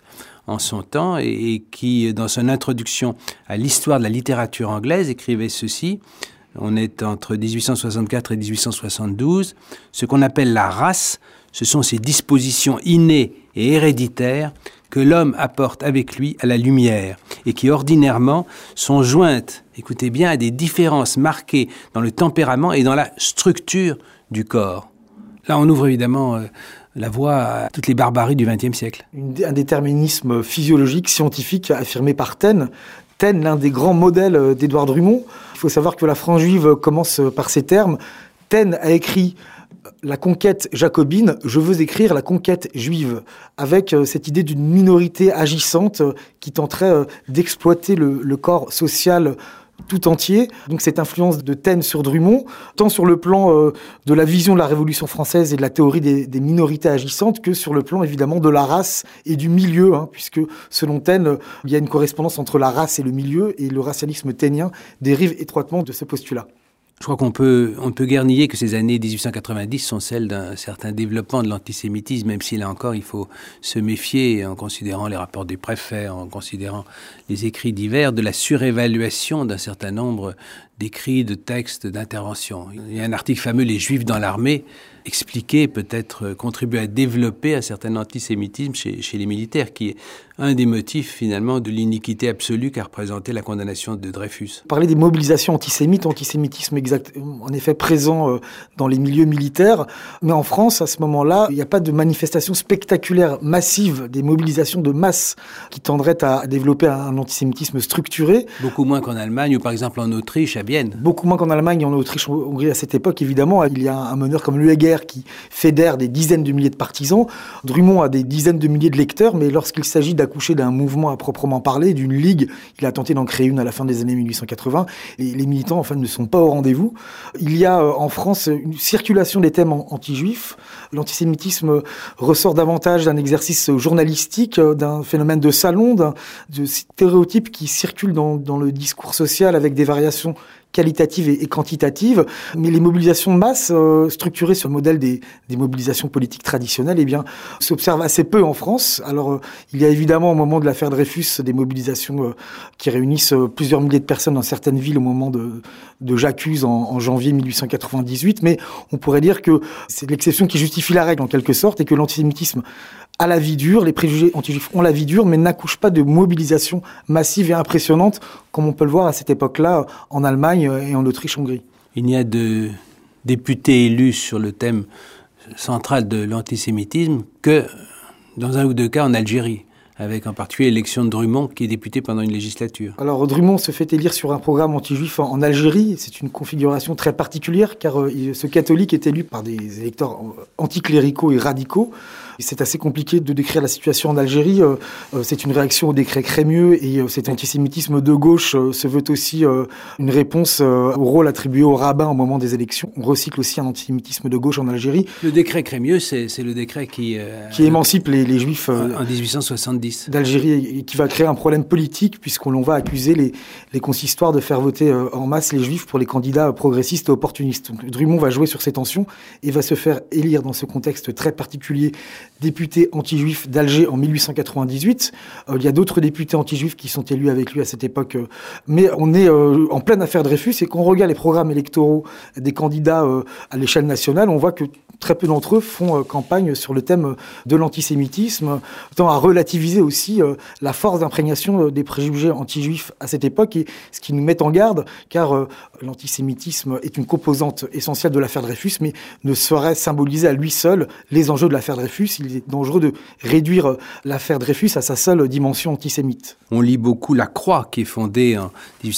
E: en son temps et qui, dans son introduction à l'histoire de la littérature anglaise, écrivait ceci. On est entre 1864 et 1872. Ce qu'on appelle la race, ce sont ces dispositions innées et héréditaires que l'homme apporte avec lui à la lumière et qui ordinairement sont jointes, écoutez bien, à des différences marquées dans le tempérament et dans la structure du corps. Là, on ouvre évidemment la voie à toutes les barbaries du XXe siècle.
H: Un déterminisme physiologique, scientifique, affirmé par Taine. Taine, l'un des grands modèles d'Édouard Drumont. Il faut savoir que la France juive commence par ces termes. Taine a écrit la conquête jacobine, je veux écrire la conquête juive, avec cette idée d'une minorité agissante qui tenterait d'exploiter le corps social tout entier. Donc cette influence de Taine sur Drumont, tant sur le plan de la vision de la Révolution française et de la théorie des minorités agissantes, que sur le plan évidemment de la race et du milieu, puisque selon Taine, il y a une correspondance entre la race et le milieu, et le racialisme tainien dérive étroitement de ce postulat.
E: Je crois qu'on peut guère nier que ces années 1890 sont celles d'un certain développement de l'antisémitisme, même si là encore il faut se méfier en considérant les rapports des préfets, en considérant les écrits divers, de la surévaluation d'un certain nombre d'écrits, de textes, d'interventions. Il y a un article fameux, Les Juifs dans l'armée, expliquer, peut-être contribuer à développer un certain antisémitisme chez les militaires, qui est un des motifs finalement de l'iniquité absolue qu'a représenté la condamnation de Dreyfus.
H: Parler des mobilisations antisémites, antisémitisme en effet présent dans les milieux militaires, mais en France, à ce moment-là, il n'y a pas de manifestation spectaculaire massive, des mobilisations de masse qui tendraient à développer un antisémitisme structuré.
E: Beaucoup moins qu'en Allemagne ou par exemple en Autriche, à Vienne.
H: Beaucoup moins qu'en Allemagne et en Autriche, en Hongrie à cette époque, évidemment. Il y a un meneur comme Lueger qui fédère des dizaines de milliers de partisans. Drumont a des dizaines de milliers de lecteurs, mais lorsqu'il s'agit d'accoucher d'un mouvement à proprement parler, d'une ligue, il a tenté d'en créer une à la fin des années 1880, et les militants, enfin, ne sont pas au rendez-vous. Il y a en France une circulation des thèmes anti-juifs. L'antisémitisme ressort davantage d'un exercice journalistique, d'un phénomène de salon, de stéréotypes qui circulent dans le discours social avec des variations qualitatives et quantitatives, mais les mobilisations de masse structurées sur le modèle des mobilisations politiques traditionnelles, s'observent assez peu en France. Alors, il y a évidemment au moment de l'affaire Dreyfus des mobilisations qui réunissent plusieurs milliers de personnes dans certaines villes au moment de J'accuse en janvier 1898, mais on pourrait dire que c'est l'exception qui justifie la règle en quelque sorte, et que l'antisémitisme a la vie dure, les préjugés anti-juifs ont la vie dure, mais n'accouchent pas de mobilisation massive et impressionnante, comme on peut le voir à cette époque-là en Allemagne et en Autriche-Hongrie.
E: Il n'y a de députés élus sur le thème central de l'antisémitisme que dans un ou deux cas en Algérie, avec en particulier l'élection de Drumont, qui est député pendant une législature.
H: Alors Drumont se fait élire sur un programme anti-juif en Algérie. C'est une configuration très particulière, car ce catholique est élu par des électeurs anticléricaux et radicaux. C'est assez compliqué de décrire la situation en Algérie. C'est une réaction au décret Crémieux, et cet antisémitisme de gauche se veut aussi une réponse au rôle attribué aux rabbins au moment des élections. On recycle aussi un antisémitisme de gauche en Algérie.
E: Le décret Crémieux, c'est le décret qui
H: émancipe les juifs
E: en 1870
H: d'Algérie, et qui va créer un problème politique, puisqu'on va accuser les consistoires de faire voter en masse les juifs pour les candidats progressistes et opportunistes. Donc, Drumont va jouer sur ces tensions et va se faire élire dans ce contexte très particulier député anti-juif d'Alger en 1898. Il y a d'autres députés anti-juifs qui sont élus avec lui à cette époque. Mais on est en pleine affaire Dreyfus, et quand on regarde les programmes électoraux des candidats à l'échelle nationale, on voit que très peu d'entre eux font campagne sur le thème de l'antisémitisme, tend à relativiser aussi la force d'imprégnation des préjugés anti-juifs à cette époque, et ce qui nous met en garde, car l'antisémitisme est une composante essentielle de l'affaire Dreyfus, mais ne saurait symboliser à lui seul les enjeux de l'affaire Dreyfus. Il est dangereux de réduire l'affaire Dreyfus à sa seule dimension antisémite.
E: On lit beaucoup La Croix, qui est fondée en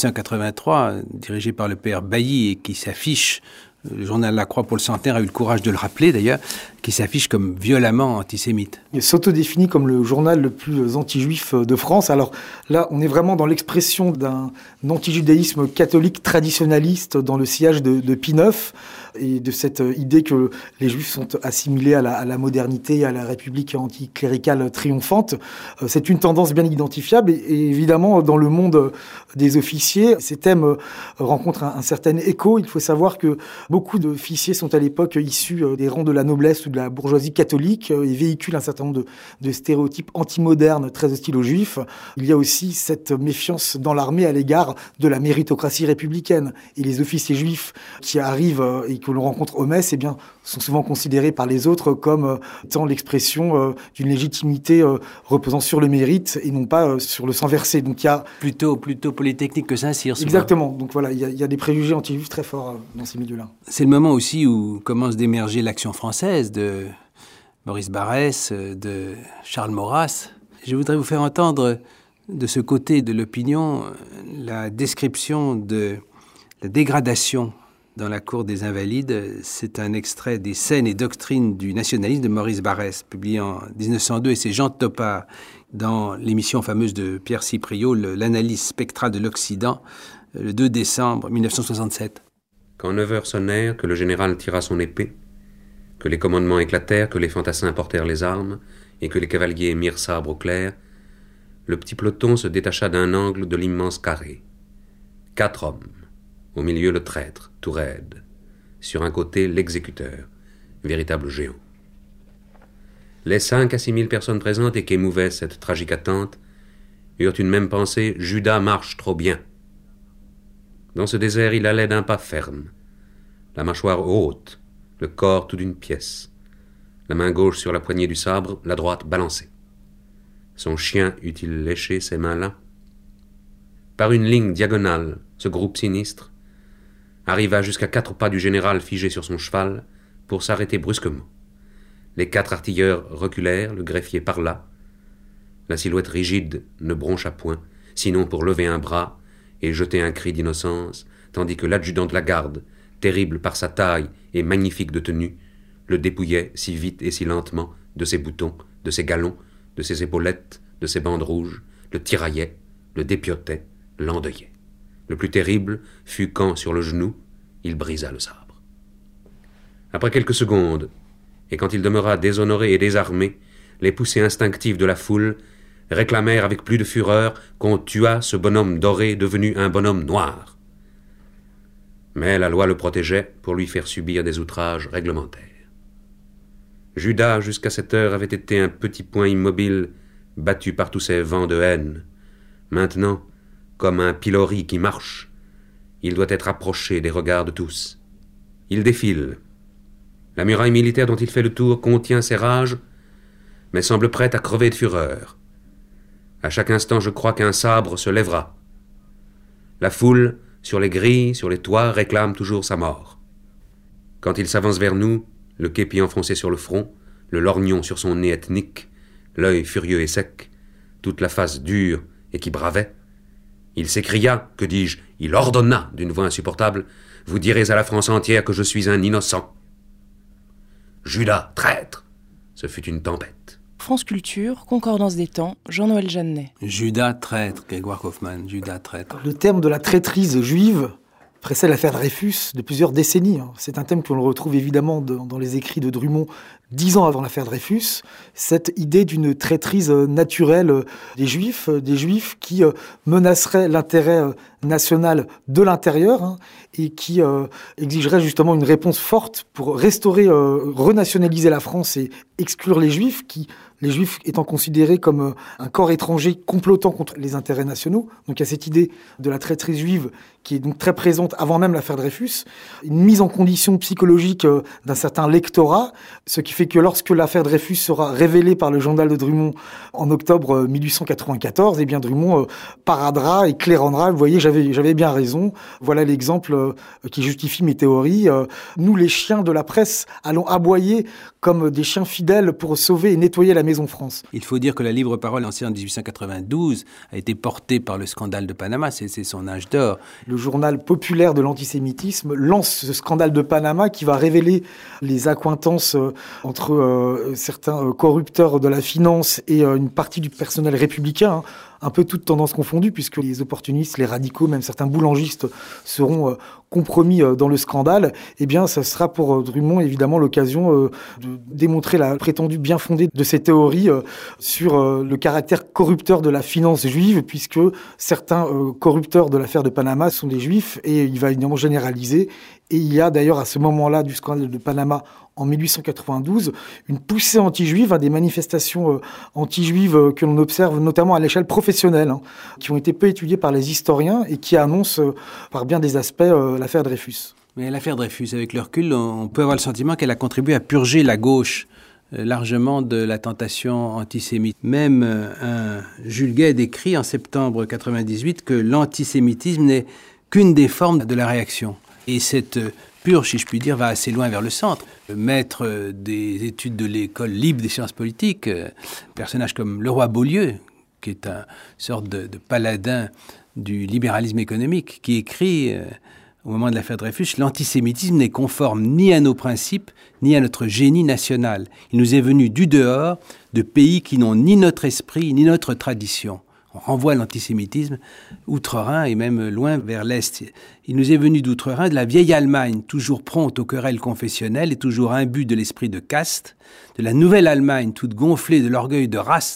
E: 1883, dirigée par le père Bailly, et qui s'affiche, le journal La Croix pour le centenaire a eu le courage de le rappeler d'ailleurs, qui s'affiche comme violemment antisémite.
H: Il s'autodéfinit comme le journal le plus anti-juif de France. Alors là, on est vraiment dans l'expression d'un antijudaïsme catholique traditionnaliste dans le sillage de Pie IX, et de cette idée que les juifs sont assimilés à la modernité, à la république anticléricale triomphante. C'est une tendance bien identifiable, et évidemment, dans le monde des officiers, ces thèmes rencontrent un certain écho. Il faut savoir que beaucoup d'officiers sont à l'époque issus des rangs de la noblesse ou de la bourgeoisie catholique et véhicule un certain nombre de stéréotypes antimodernes très hostiles aux Juifs. Il y a aussi cette méfiance dans l'armée à l'égard de la méritocratie républicaine. Et les officiers juifs qui arrivent et que l'on rencontre au Metz, sont souvent considérés par les autres comme étant l'expression d'une légitimité reposant sur le mérite et non pas sur le sang versé. Donc il y a
E: plutôt Polytechnique que Saint-Cyr.
H: Exactement. Donc voilà, il y a des préjugés anti-juifs très forts dans ces milieux-là.
E: C'est le moment aussi où commence d'émerger l'action française de Maurice Barrès, de Charles Maurras. Je voudrais vous faire entendre de ce côté de l'opinion la description de la dégradation dans la cour des Invalides. C'est un extrait des Scènes et doctrines du nationalisme de Maurice Barrès, publié en 1902, et c'est Jean Topard dans l'émission fameuse de Pierre Cipriot, l'analyse spectrale de l'Occident, le 2 décembre 1967.
C: Quand 9 heures sonnèrent, que le général tira son épée, que les commandements éclatèrent, que les fantassins portèrent les armes, et que les cavaliers mirent sabre au clair, le petit peloton se détacha d'un angle de l'immense carré. 4 hommes. Au milieu, le traître, tout raide. Sur un côté, l'exécuteur, véritable géant. Les 5 à 6 000 personnes présentes et qu'émouvait cette tragique attente eurent une même pensée: Judas marche trop bien. Dans ce désert, il allait d'un pas ferme, la mâchoire haute, le corps tout d'une pièce, la main gauche sur la poignée du sabre, la droite balancée. Son chien eût-il léché ces mains-là? Par une ligne diagonale, ce groupe sinistre arriva jusqu'à 4 pas du général figé sur son cheval pour s'arrêter brusquement. Les 4 artilleurs reculèrent, le greffier parla. La silhouette rigide ne broncha point, sinon pour lever un bras et jeter un cri d'innocence, tandis que l'adjudant de la garde, terrible par sa taille et magnifique de tenue, le dépouillait si vite et si lentement de ses boutons, de ses galons, de ses épaulettes, de ses bandes rouges, le tiraillait, le dépiotait, l'endeuillait. Le plus terrible fut quand, sur le genou, il brisa le sabre. Après quelques secondes, et quand il demeura déshonoré et désarmé, les poussées instinctives de la foule réclamèrent avec plus de fureur qu'on tuât ce bonhomme doré devenu un bonhomme noir. Mais la loi le protégeait pour lui faire subir des outrages réglementaires. Judas, jusqu'à cette heure, avait été un petit point immobile, battu par tous ces vents de haine. Maintenant, comme un pilori qui marche, il doit être approché des regards de tous. Il défile. La muraille militaire dont il fait le tour contient ses rages, mais semble prête à crever de fureur. À chaque instant, je crois qu'un sabre se lèvera. La foule, sur les grilles, sur les toits, réclame toujours sa mort. Quand il s'avance vers nous, le képi enfoncé sur le front, le lorgnon sur son nez ethnique, l'œil furieux et sec, toute la face dure et qui bravait, il s'écria, que dis-je, il ordonna d'une voix insupportable: « Vous direz à la France entière que je suis un innocent. » Judas, traître! Ce fut une tempête.
K: France Culture, Concordance des temps, Jean-Noël Jeannet.
E: Judas, traître, Grégoire Kaufmann, Judas, traître.
H: Le terme de la traîtrise juive précède l'affaire Dreyfus de plusieurs décennies. C'est un thème que l'on retrouve évidemment dans les écrits de Drummond 10 ans avant l'affaire Dreyfus, cette idée d'une traîtrise naturelle des Juifs qui menaceraient l'intérêt national de l'intérieur et qui exigerait justement une réponse forte pour restaurer, renationaliser la France et exclure les Juifs étant considérés comme un corps étranger complotant contre les intérêts nationaux. Donc il y a cette idée de la traîtrise juive qui est donc très présente avant même l'affaire Dreyfus, une mise en condition psychologique d'un certain lectorat, ce qui fait que lorsque l'affaire Dreyfus sera révélée par le journal de Drummond en octobre 1894, eh bien Drummond paradera et claironnera: vous voyez, j'avais bien raison, voilà l'exemple qui justifie mes théories. Nous, les chiens de la presse, allons aboyer comme des chiens fidèles pour sauver et nettoyer la Maison France.
E: Il faut dire que la libre parole lancée en 1892 a été portée par le scandale de Panama, c'est son âge d'or.
H: Le journal populaire de l'antisémitisme lance ce scandale de Panama qui va révéler les accointances entre certains corrupteurs de la finance et une partie du personnel républicain, un peu toutes tendances confondues, puisque les opportunistes, les radicaux, même certains boulangistes seront compromis dans le scandale. Eh bien, ça sera pour Drummond, évidemment, l'occasion de démontrer la prétendue bien fondée de ses théories sur le caractère corrupteur de la finance juive, puisque certains corrupteurs de l'affaire de Panama sont des juifs, et il va évidemment généraliser. Et il y a d'ailleurs à ce moment-là du scandale de Panama, en 1892, une poussée anti-juive, des manifestations anti-juives que l'on observe notamment à l'échelle professionnelle, qui ont été peu étudiées par les historiens et qui annoncent par bien des aspects l'affaire Dreyfus.
E: Mais l'affaire Dreyfus, avec le recul, on peut avoir le sentiment qu'elle a contribué à purger la gauche largement de la tentation antisémite. Même un Jules Guesde décrit en septembre 1998 que l'antisémitisme n'est qu'une des formes de la réaction. Et cette purge, si je puis dire, va assez loin vers le centre. Maître des études de l'école libre des sciences politiques, un personnage comme Leroy Beaulieu, qui est une sorte de paladin du libéralisme économique, qui écrit au moment de l'affaire Dreyfus, l'antisémitisme n'est conforme ni à nos principes, ni à notre génie national. Il nous est venu du dehors, de pays qui n'ont ni notre esprit, ni notre tradition. On renvoie l'antisémitisme outre-Rhin et même loin vers l'Est. Il nous est venu d'outre-Rhin, de la vieille Allemagne, toujours prompte aux querelles confessionnelles et toujours imbue de l'esprit de caste, de la nouvelle Allemagne, toute gonflée de l'orgueil de race,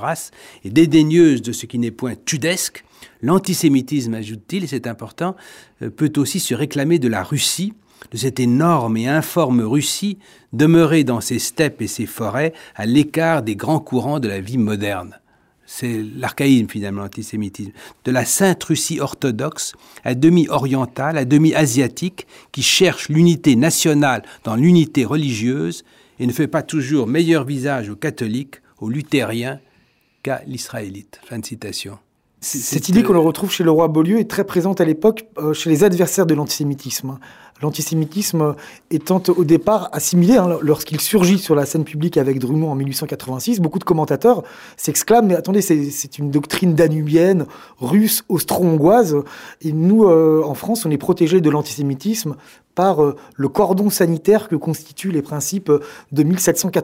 E: et dédaigneuse de ce qui n'est point tudesque. L'antisémitisme, ajoute-t-il, et c'est important, peut aussi se réclamer de la Russie, de cette énorme et informe Russie demeurée dans ses steppes et ses forêts à l'écart des grands courants de la vie moderne. C'est l'archaïsme, finalement, l'antisémitisme. De la sainte Russie orthodoxe, à demi orientale, à demi asiatique, qui cherche l'unité nationale dans l'unité religieuse et ne fait pas toujours meilleur visage aux catholiques, aux luthériens qu'à l'israélite. Fin de citation.
H: Cette idée qu'on retrouve chez Leroy Beaulieu est très présente à l'époque chez les adversaires de l'antisémitisme. L'antisémitisme étant au départ assimilé, lorsqu'il surgit sur la scène publique avec Drummond en 1886, beaucoup de commentateurs s'exclament « Mais attendez, c'est une doctrine danubienne, russe, austro-hongroise. Et nous, en France, on est protégés de l'antisémitisme par le cordon sanitaire que constituent les principes de 1789. »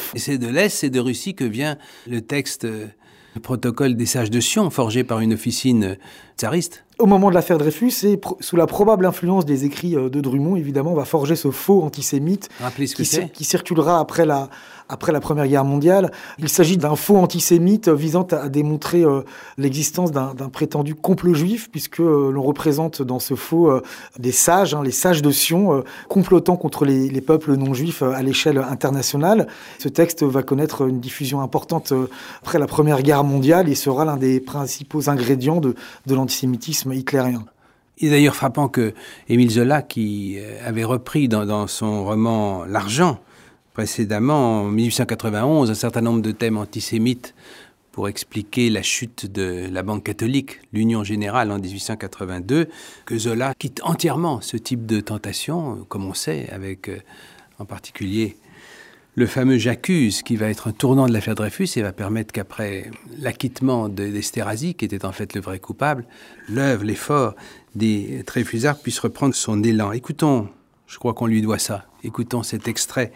E: Et c'est de l'Est et de Russie que vient le texte... Le protocole des sages de Sion, forgé par une officine tsariste.
H: Au moment de l'affaire Dreyfus, et sous la probable influence des écrits de Drummond, évidemment, on va forger ce faux antisémite qui circulera après la Première Guerre mondiale. Il s'agit d'un faux antisémite visant à démontrer l'existence d'un prétendu complot juif, puisque l'on représente dans ce faux des sages, les sages de Sion, complotant contre les peuples non-juifs à l'échelle internationale. Ce texte va connaître une diffusion importante après la Première Guerre mondiale et sera l'un des principaux ingrédients de l'antisémitisme hitlérien.
E: Il est d'ailleurs frappant que Émile Zola, qui avait repris dans son roman L'Argent, précédemment, en 1891, un certain nombre de thèmes antisémites pour expliquer la chute de la Banque catholique, l'Union générale en 1882, que Zola quitte entièrement ce type de tentation, comme on sait, avec en particulier le fameux J'accuse, qui va être un tournant de l'affaire Dreyfus et va permettre qu'après l'acquittement d'Esterhazy, qui était en fait le vrai coupable, l'œuvre, l'effort des Dreyfusards puisse reprendre son élan. Écoutons, je crois qu'on lui doit ça, écoutons cet extrait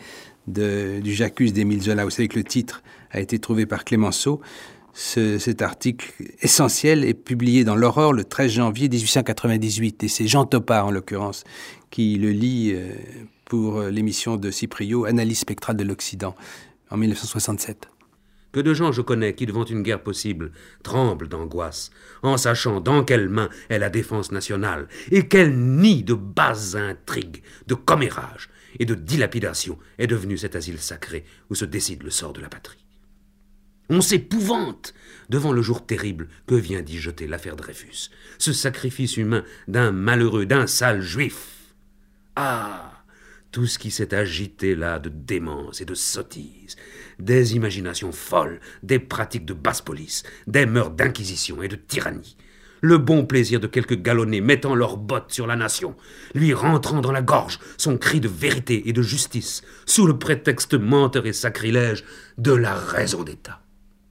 E: du J'accuse d'Émile Zola. Vous savez que le titre a été trouvé par Clémenceau. Cet article essentiel est publié dans l'Aurore le 13 janvier 1898. Et c'est Jean Topard, en l'occurrence, qui le lit pour l'émission de Cyprio, Analyse spectrale de l'Occident, en 1967.
C: Que de gens je connais qui, devant une guerre possible, tremblent d'angoisse, en sachant dans quelles mains est la défense nationale, et quel nid de basses intrigues, de commérages et de dilapidations est devenu cet asile sacré où se décide le sort de la patrie. On s'épouvante devant le jour terrible que vient d'y jeter l'affaire Dreyfus, ce sacrifice humain d'un malheureux, d'un sale juif. Ah! Tout ce qui s'est agité là de démence et de sottise, des imaginations folles, des pratiques de basse police, des mœurs d'inquisition et de tyrannie, le bon plaisir de quelques galonnés mettant leurs bottes sur la nation, lui rentrant dans la gorge son cri de vérité et de justice, sous le prétexte menteur et sacrilège de la raison d'État.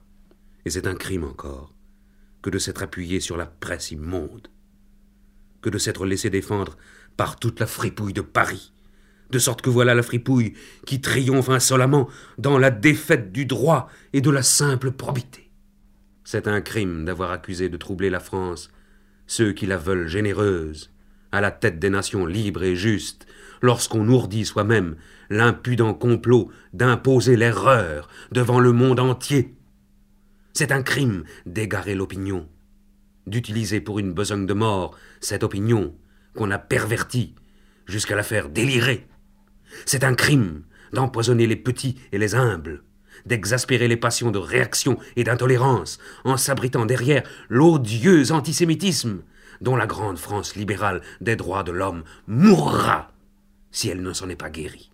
C: Et c'est un crime encore que de s'être appuyé sur la presse immonde, que de s'être laissé défendre par toute la fripouille de Paris, de sorte que voilà la fripouille qui triomphe insolemment dans la défaite du droit et de la simple probité. C'est un crime d'avoir accusé de troubler la France ceux qui la veulent généreuse, à la tête des nations libres et justes, lorsqu'on ourdit soi-même l'impudent complot d'imposer l'erreur devant le monde entier. C'est un crime d'égarer l'opinion, d'utiliser pour une besogne de mort cette opinion qu'on a pervertie jusqu'à la faire délirer. C'est un crime d'empoisonner les petits et les humbles, d'exaspérer les passions de réaction et d'intolérance, en s'abritant derrière l'odieux antisémitisme, dont la grande France libérale des droits de l'homme mourra si elle ne s'en est pas guérie.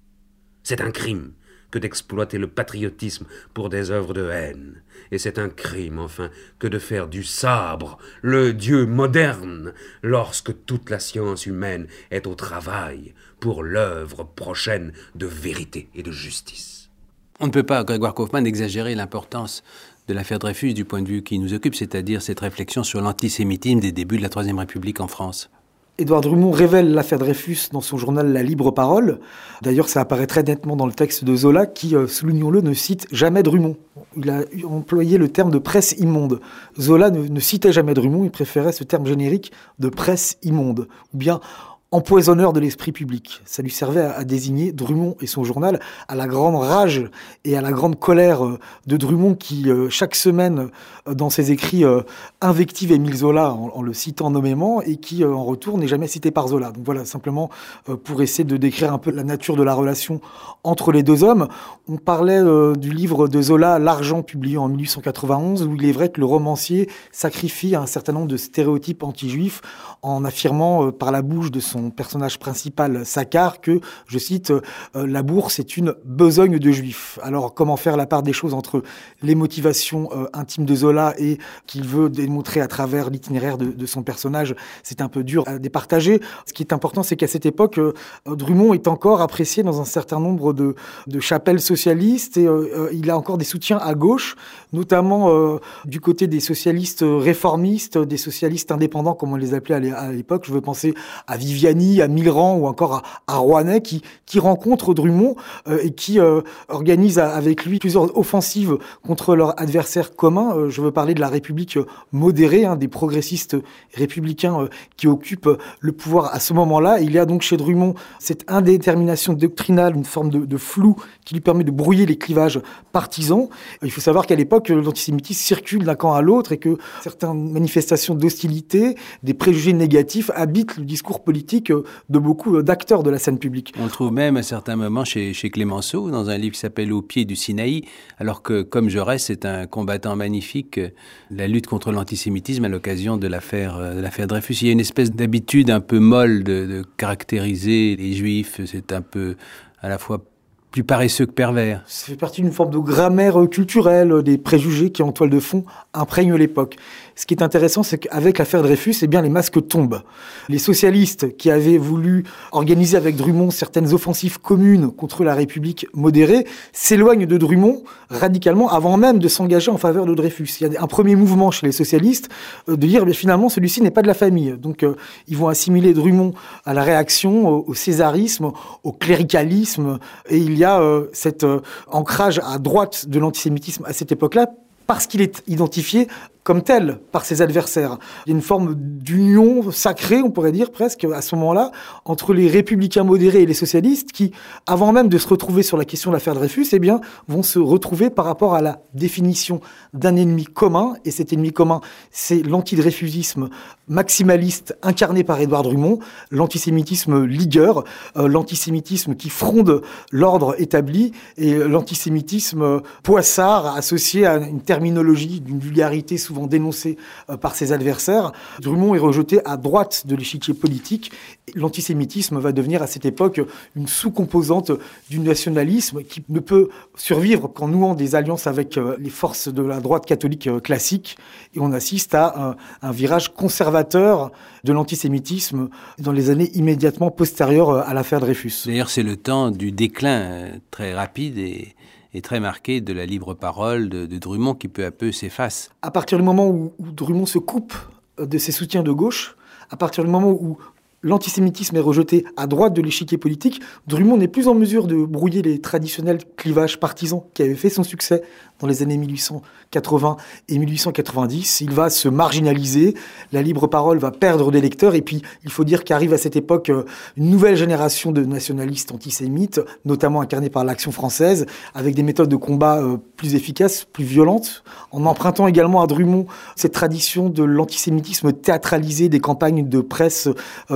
C: C'est un crime que d'exploiter le patriotisme pour des œuvres de haine, et c'est un crime, enfin, que de faire du sabre le Dieu moderne, lorsque toute la science humaine est au travail pour l'œuvre prochaine de vérité et de justice.
E: On ne peut pas, Grégoire Kaufmann, exagérer l'importance de l'affaire Dreyfus du point de vue qui nous occupe, c'est-à-dire cette réflexion sur l'antisémitisme des débuts de la Troisième République en France.
H: Édouard Drummond révèle l'affaire Dreyfus dans son journal La Libre Parole. D'ailleurs, ça apparaît très nettement dans le texte de Zola qui, soulignons-le, ne cite jamais Drummond. Il a employé le terme de presse immonde. Zola ne citait jamais Drummond, il préférait ce terme générique de presse immonde, ou bien empoisonneur de l'esprit public. Ça lui servait à désigner Drummond et son journal, à la grande rage et à la grande colère de Drummond qui, chaque semaine, dans ses écrits, invective Émile Zola en le citant nommément et qui, en retour, n'est jamais cité par Zola. Donc voilà, simplement pour essayer de décrire un peu la nature de la relation entre les deux hommes. On parlait du livre de Zola, L'Argent, publié en 1891, où il est vrai que le romancier sacrifie un certain nombre de stéréotypes anti-juifs en affirmant par la bouche de son personnage principal, Saccard, que, je cite, la bourse est une besogne de juifs. Alors, comment faire la part des choses entre les motivations intimes de Zola et qu'il veut démontrer à travers l'itinéraire de son personnage, c'est un peu dur à départager. Ce qui est important, c'est qu'à cette époque, Drummond est encore apprécié dans un certain nombre de chapelles socialistes et il a encore des soutiens à gauche, notamment du côté des socialistes réformistes, des socialistes indépendants, comme on les appelait à l'époque. Je veux penser à Viviani, à Millerand ou encore à Rouanet qui rencontrent Drummond et qui organisent avec lui plusieurs offensives contre leur adversaire commun. Je veux parler de la République modérée, des progressistes républicains qui occupent le pouvoir à ce moment-là. Il y a donc chez Drummond cette indétermination doctrinale, une forme de flou qui lui permet de brouiller les clivages partisans. Il faut savoir qu'à l'époque, l'antisémitisme circule d'un camp à l'autre et que certaines manifestations d'hostilité, des préjugés négatifs habitent le discours politique de beaucoup d'acteurs de la scène publique.
E: On le trouve même à certains moments chez Clémenceau, dans un livre qui s'appelle « Au pied du Sinaï », alors que, comme Jaurès, c'est un combattant magnifique, la lutte contre l'antisémitisme à l'occasion de l'affaire Dreyfus. Il y a une espèce d'habitude un peu molle de caractériser les Juifs, c'est un peu à la fois plus paresseux que pervers.
H: Ça fait partie d'une forme de grammaire culturelle, des préjugés qui, en toile de fond, imprègnent l'époque. Ce qui est intéressant, c'est qu'avec l'affaire Dreyfus, les masques tombent. Les socialistes qui avaient voulu organiser avec Drummond certaines offensives communes contre la République modérée s'éloignent de Drummond radicalement avant même de s'engager en faveur de Dreyfus. Il y a un premier mouvement chez les socialistes de dire finalement celui-ci n'est pas de la famille. Donc ils vont assimiler Drummond à la réaction, au césarisme, au cléricalisme. Et il y a cet ancrage à droite de l'antisémitisme à cette époque-là parce qu'il est identifié comme tel par ses adversaires. Il y a une forme d'union sacrée, on pourrait dire presque, à ce moment-là, entre les républicains modérés et les socialistes qui, avant même de se retrouver sur la question de l'affaire Dreyfus, vont se retrouver par rapport à la définition d'un ennemi commun. Et cet ennemi commun, c'est l'antidreyfusisme maximaliste incarné par Édouard Drummond, l'antisémitisme ligueur, l'antisémitisme qui fronde l'ordre établi et l'antisémitisme poissard associé à une terminologie d'une vulgarité souvent dénoncée par ses adversaires. Drummond est rejeté à droite de l'échiquier politique. L'antisémitisme va devenir à cette époque une sous-composante du nationalisme qui ne peut survivre qu'en nouant des alliances avec les forces de la droite catholique classique. Et on assiste à un virage conservateur de l'antisémitisme dans les années immédiatement postérieures à l'affaire Dreyfus.
E: D'ailleurs, c'est le temps du déclin très rapide et très marqué de la libre parole de Drummond qui peu à peu s'efface.
H: À partir du moment où Drummond se coupe de ses soutiens de gauche, à partir du moment où l'antisémitisme est rejeté à droite de l'échiquier politique, Drummond n'est plus en mesure de brouiller les traditionnels clivages partisans qui avaient fait son succès dans les années 1880 et 1890. Il va se marginaliser, la libre parole va perdre des lecteurs, et puis il faut dire qu'arrive à cette époque une nouvelle génération de nationalistes antisémites, notamment incarnés par l'Action française, avec des méthodes de combat plus efficaces, plus violentes, en empruntant également à Drummond cette tradition de l'antisémitisme théâtralisé des campagnes de presse de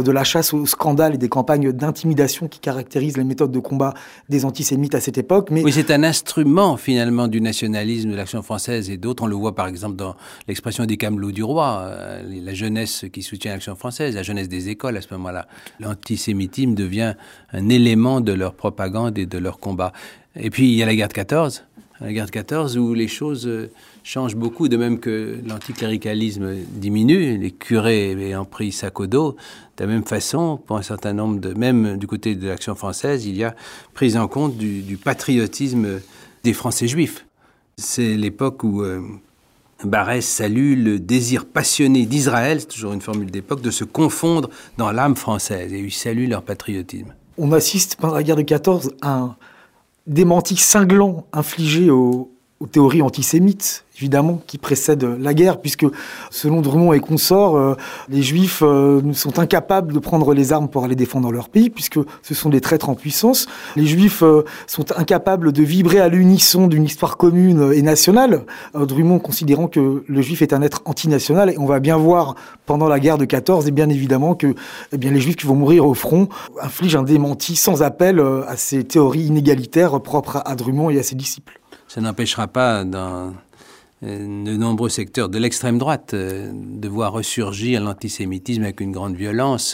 H: de la chasse au scandale et des campagnes d'intimidation qui caractérisent les méthodes de combat des antisémites à cette époque.
E: Mais oui, c'est un instrument finalement du nationalisme, de l'Action française et d'autres. On le voit par exemple dans l'expression des camelots du roi, la jeunesse qui soutient l'Action française, la jeunesse des écoles à ce moment-là. L'antisémitisme devient un élément de leur propagande et de leur combat. Et puis il y a la guerre de 14. La guerre de 14 où les choses changent beaucoup, de même que l'anticléricalisme diminue, les curés ayant pris sac au dos. De la même façon, pour un certain nombre même du côté de l'Action française, il y a prise en compte du patriotisme des Français juifs. C'est l'époque où Barrès salue le désir passionné d'Israël, c'est toujours une formule d'époque, de se confondre dans l'âme française, et il salue leur patriotisme.
H: On assiste pendant la guerre de 14 à un démenti cinglant infligé aux théories antisémites, évidemment, qui précèdent la guerre, puisque selon Drummond et consorts, les Juifs sont incapables de prendre les armes pour aller défendre leur pays, puisque ce sont des traîtres en puissance. Les Juifs sont incapables de vibrer à l'unisson d'une histoire commune et nationale, Drummond considérant que le Juif est un être antinational, et on va bien voir pendant la guerre de 14, et bien évidemment que les Juifs qui vont mourir au front infligent un démenti sans appel à ces théories inégalitaires propres à Drummond et à ses disciples.
E: Ça n'empêchera pas, dans de nombreux secteurs de l'extrême droite, de voir ressurgir l'antisémitisme avec une grande violence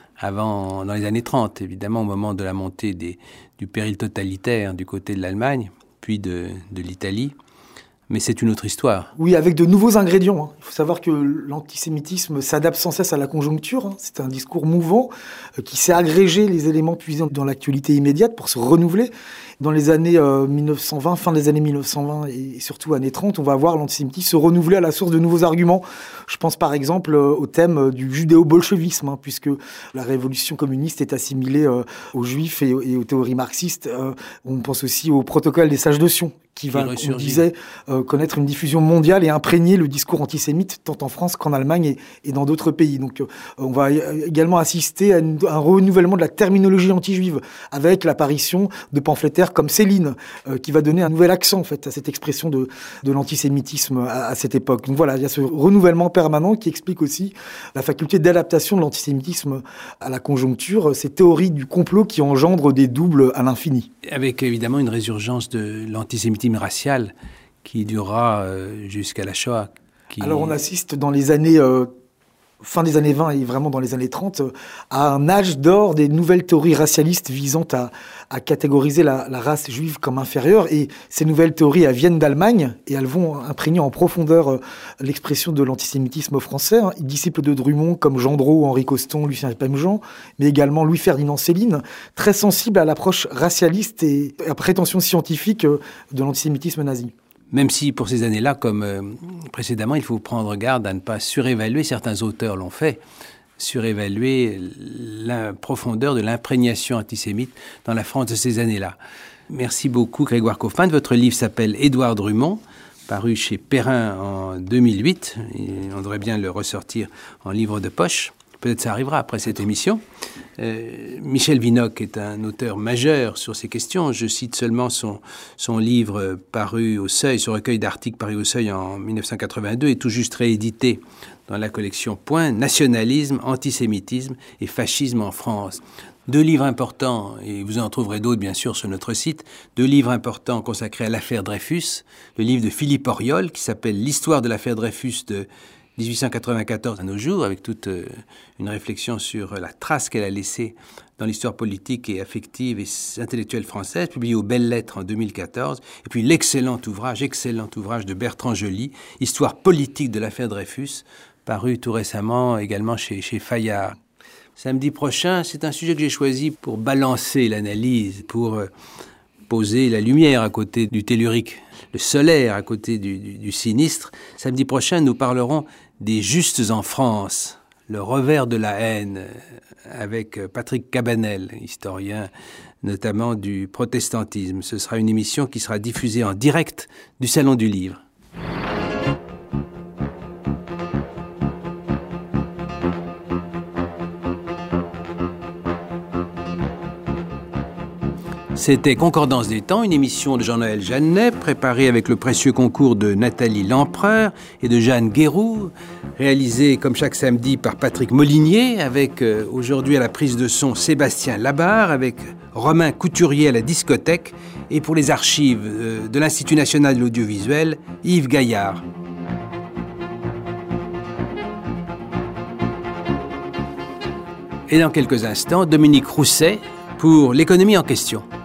E: dans les années 30, évidemment, au moment de la montée du péril totalitaire du côté de l'Allemagne, puis de l'Italie. Mais c'est une autre histoire.
H: Oui, avec de nouveaux ingrédients. Il faut savoir que l'antisémitisme s'adapte sans cesse à la conjoncture. C'est un discours mouvant qui sait agréger les éléments puisés dans l'actualité immédiate pour se renouveler. Dans les années 1920, fin des années 1920 et surtout années 30, on va voir l'antisémitisme se renouveler à la source de nouveaux arguments. Je pense par exemple au thème du judéo-bolchevisme, puisque la révolution communiste est assimilée aux juifs et aux théories marxistes. On pense aussi au protocole des sages de Sion, qui va, on disait, connaître une diffusion mondiale et imprégner le discours antisémite tant en France qu'en Allemagne et dans d'autres pays. Donc on va également assister à un renouvellement de la terminologie anti-juive avec l'apparition de pamphlétaires comme Céline, qui va donner un nouvel accent en fait à cette expression de l'antisémitisme à cette époque. Donc voilà, il y a ce renouvellement permanent qui explique aussi la faculté d'adaptation de l'antisémitisme à la conjoncture, ces théories du complot qui engendrent des doubles à l'infini.
E: Avec évidemment une résurgence de l'antisémitisme racial qui durera jusqu'à la Shoah.
H: Alors on assiste dans les années fin des années 20 et vraiment dans les années 30 à un âge d'or des nouvelles théories racialistes visant à catégoriser la race juive comme inférieure, et ces nouvelles théories elles viennent d'Allemagne et elles vont imprégner en profondeur l'expression de l'antisémitisme français. Disciples de Drummond comme Jean Drault, Henri Coston, Lucien Pemjean, mais également Louis-Ferdinand Céline, très sensibles à l'approche racialiste et à prétention scientifique de l'antisémitisme nazi.
E: Même si, pour ces années-là, comme précédemment, il faut prendre garde à ne pas surévaluer, certains auteurs l'ont fait, surévaluer la profondeur de l'imprégnation antisémite dans la France de ces années-là. Merci beaucoup, Grégoire Kaufmann. Votre livre s'appelle « Édouard Drumont », paru chez Perrin en 2008. Et on devrait bien le ressortir en livre de poche. Peut-être ça arrivera après cette émission. Michel Vinocq est un auteur majeur sur ces questions. Je cite seulement son livre paru au Seuil, son recueil d'articles paru au Seuil en 1982 et tout juste réédité dans la collection Point, Nationalisme, Antisémitisme et Fascisme en France. 2 livres importants, et vous en trouverez d'autres bien sûr sur notre site, 2 livres importants consacrés à l'affaire Dreyfus. Le livre de Philippe Auriol qui s'appelle « L'histoire de l'affaire Dreyfus de 1894 à nos jours, avec toute une réflexion sur la trace qu'elle a laissée dans l'histoire politique et affective et intellectuelle française, publié aux Belles Lettres en 2014, et puis l'excellent ouvrage de Bertrand Joly, Histoire politique de l'affaire Dreyfus, paru tout récemment également chez Fayard. Samedi prochain, c'est un sujet que j'ai choisi pour balancer l'analyse, pour poser la lumière à côté du tellurique, le solaire à côté du sinistre. Samedi prochain, nous parlerons des justes en France, le revers de la haine, avec Patrick Cabanel, historien notamment du protestantisme. Ce sera une émission qui sera diffusée en direct du Salon du Livre. C'était Concordance des temps, une émission de Jean-Noël Jeannet, préparée avec le précieux concours de Nathalie Lempereur et de Jeanne Guéroux, réalisée comme chaque samedi par Patrick Molinier, avec aujourd'hui à la prise de son Sébastien Labarre, avec Romain Couturier à la discothèque, et pour les archives de l'Institut national de l'audiovisuel, Yves Gaillard. Et dans quelques instants, Dominique Rousset pour l'économie en question.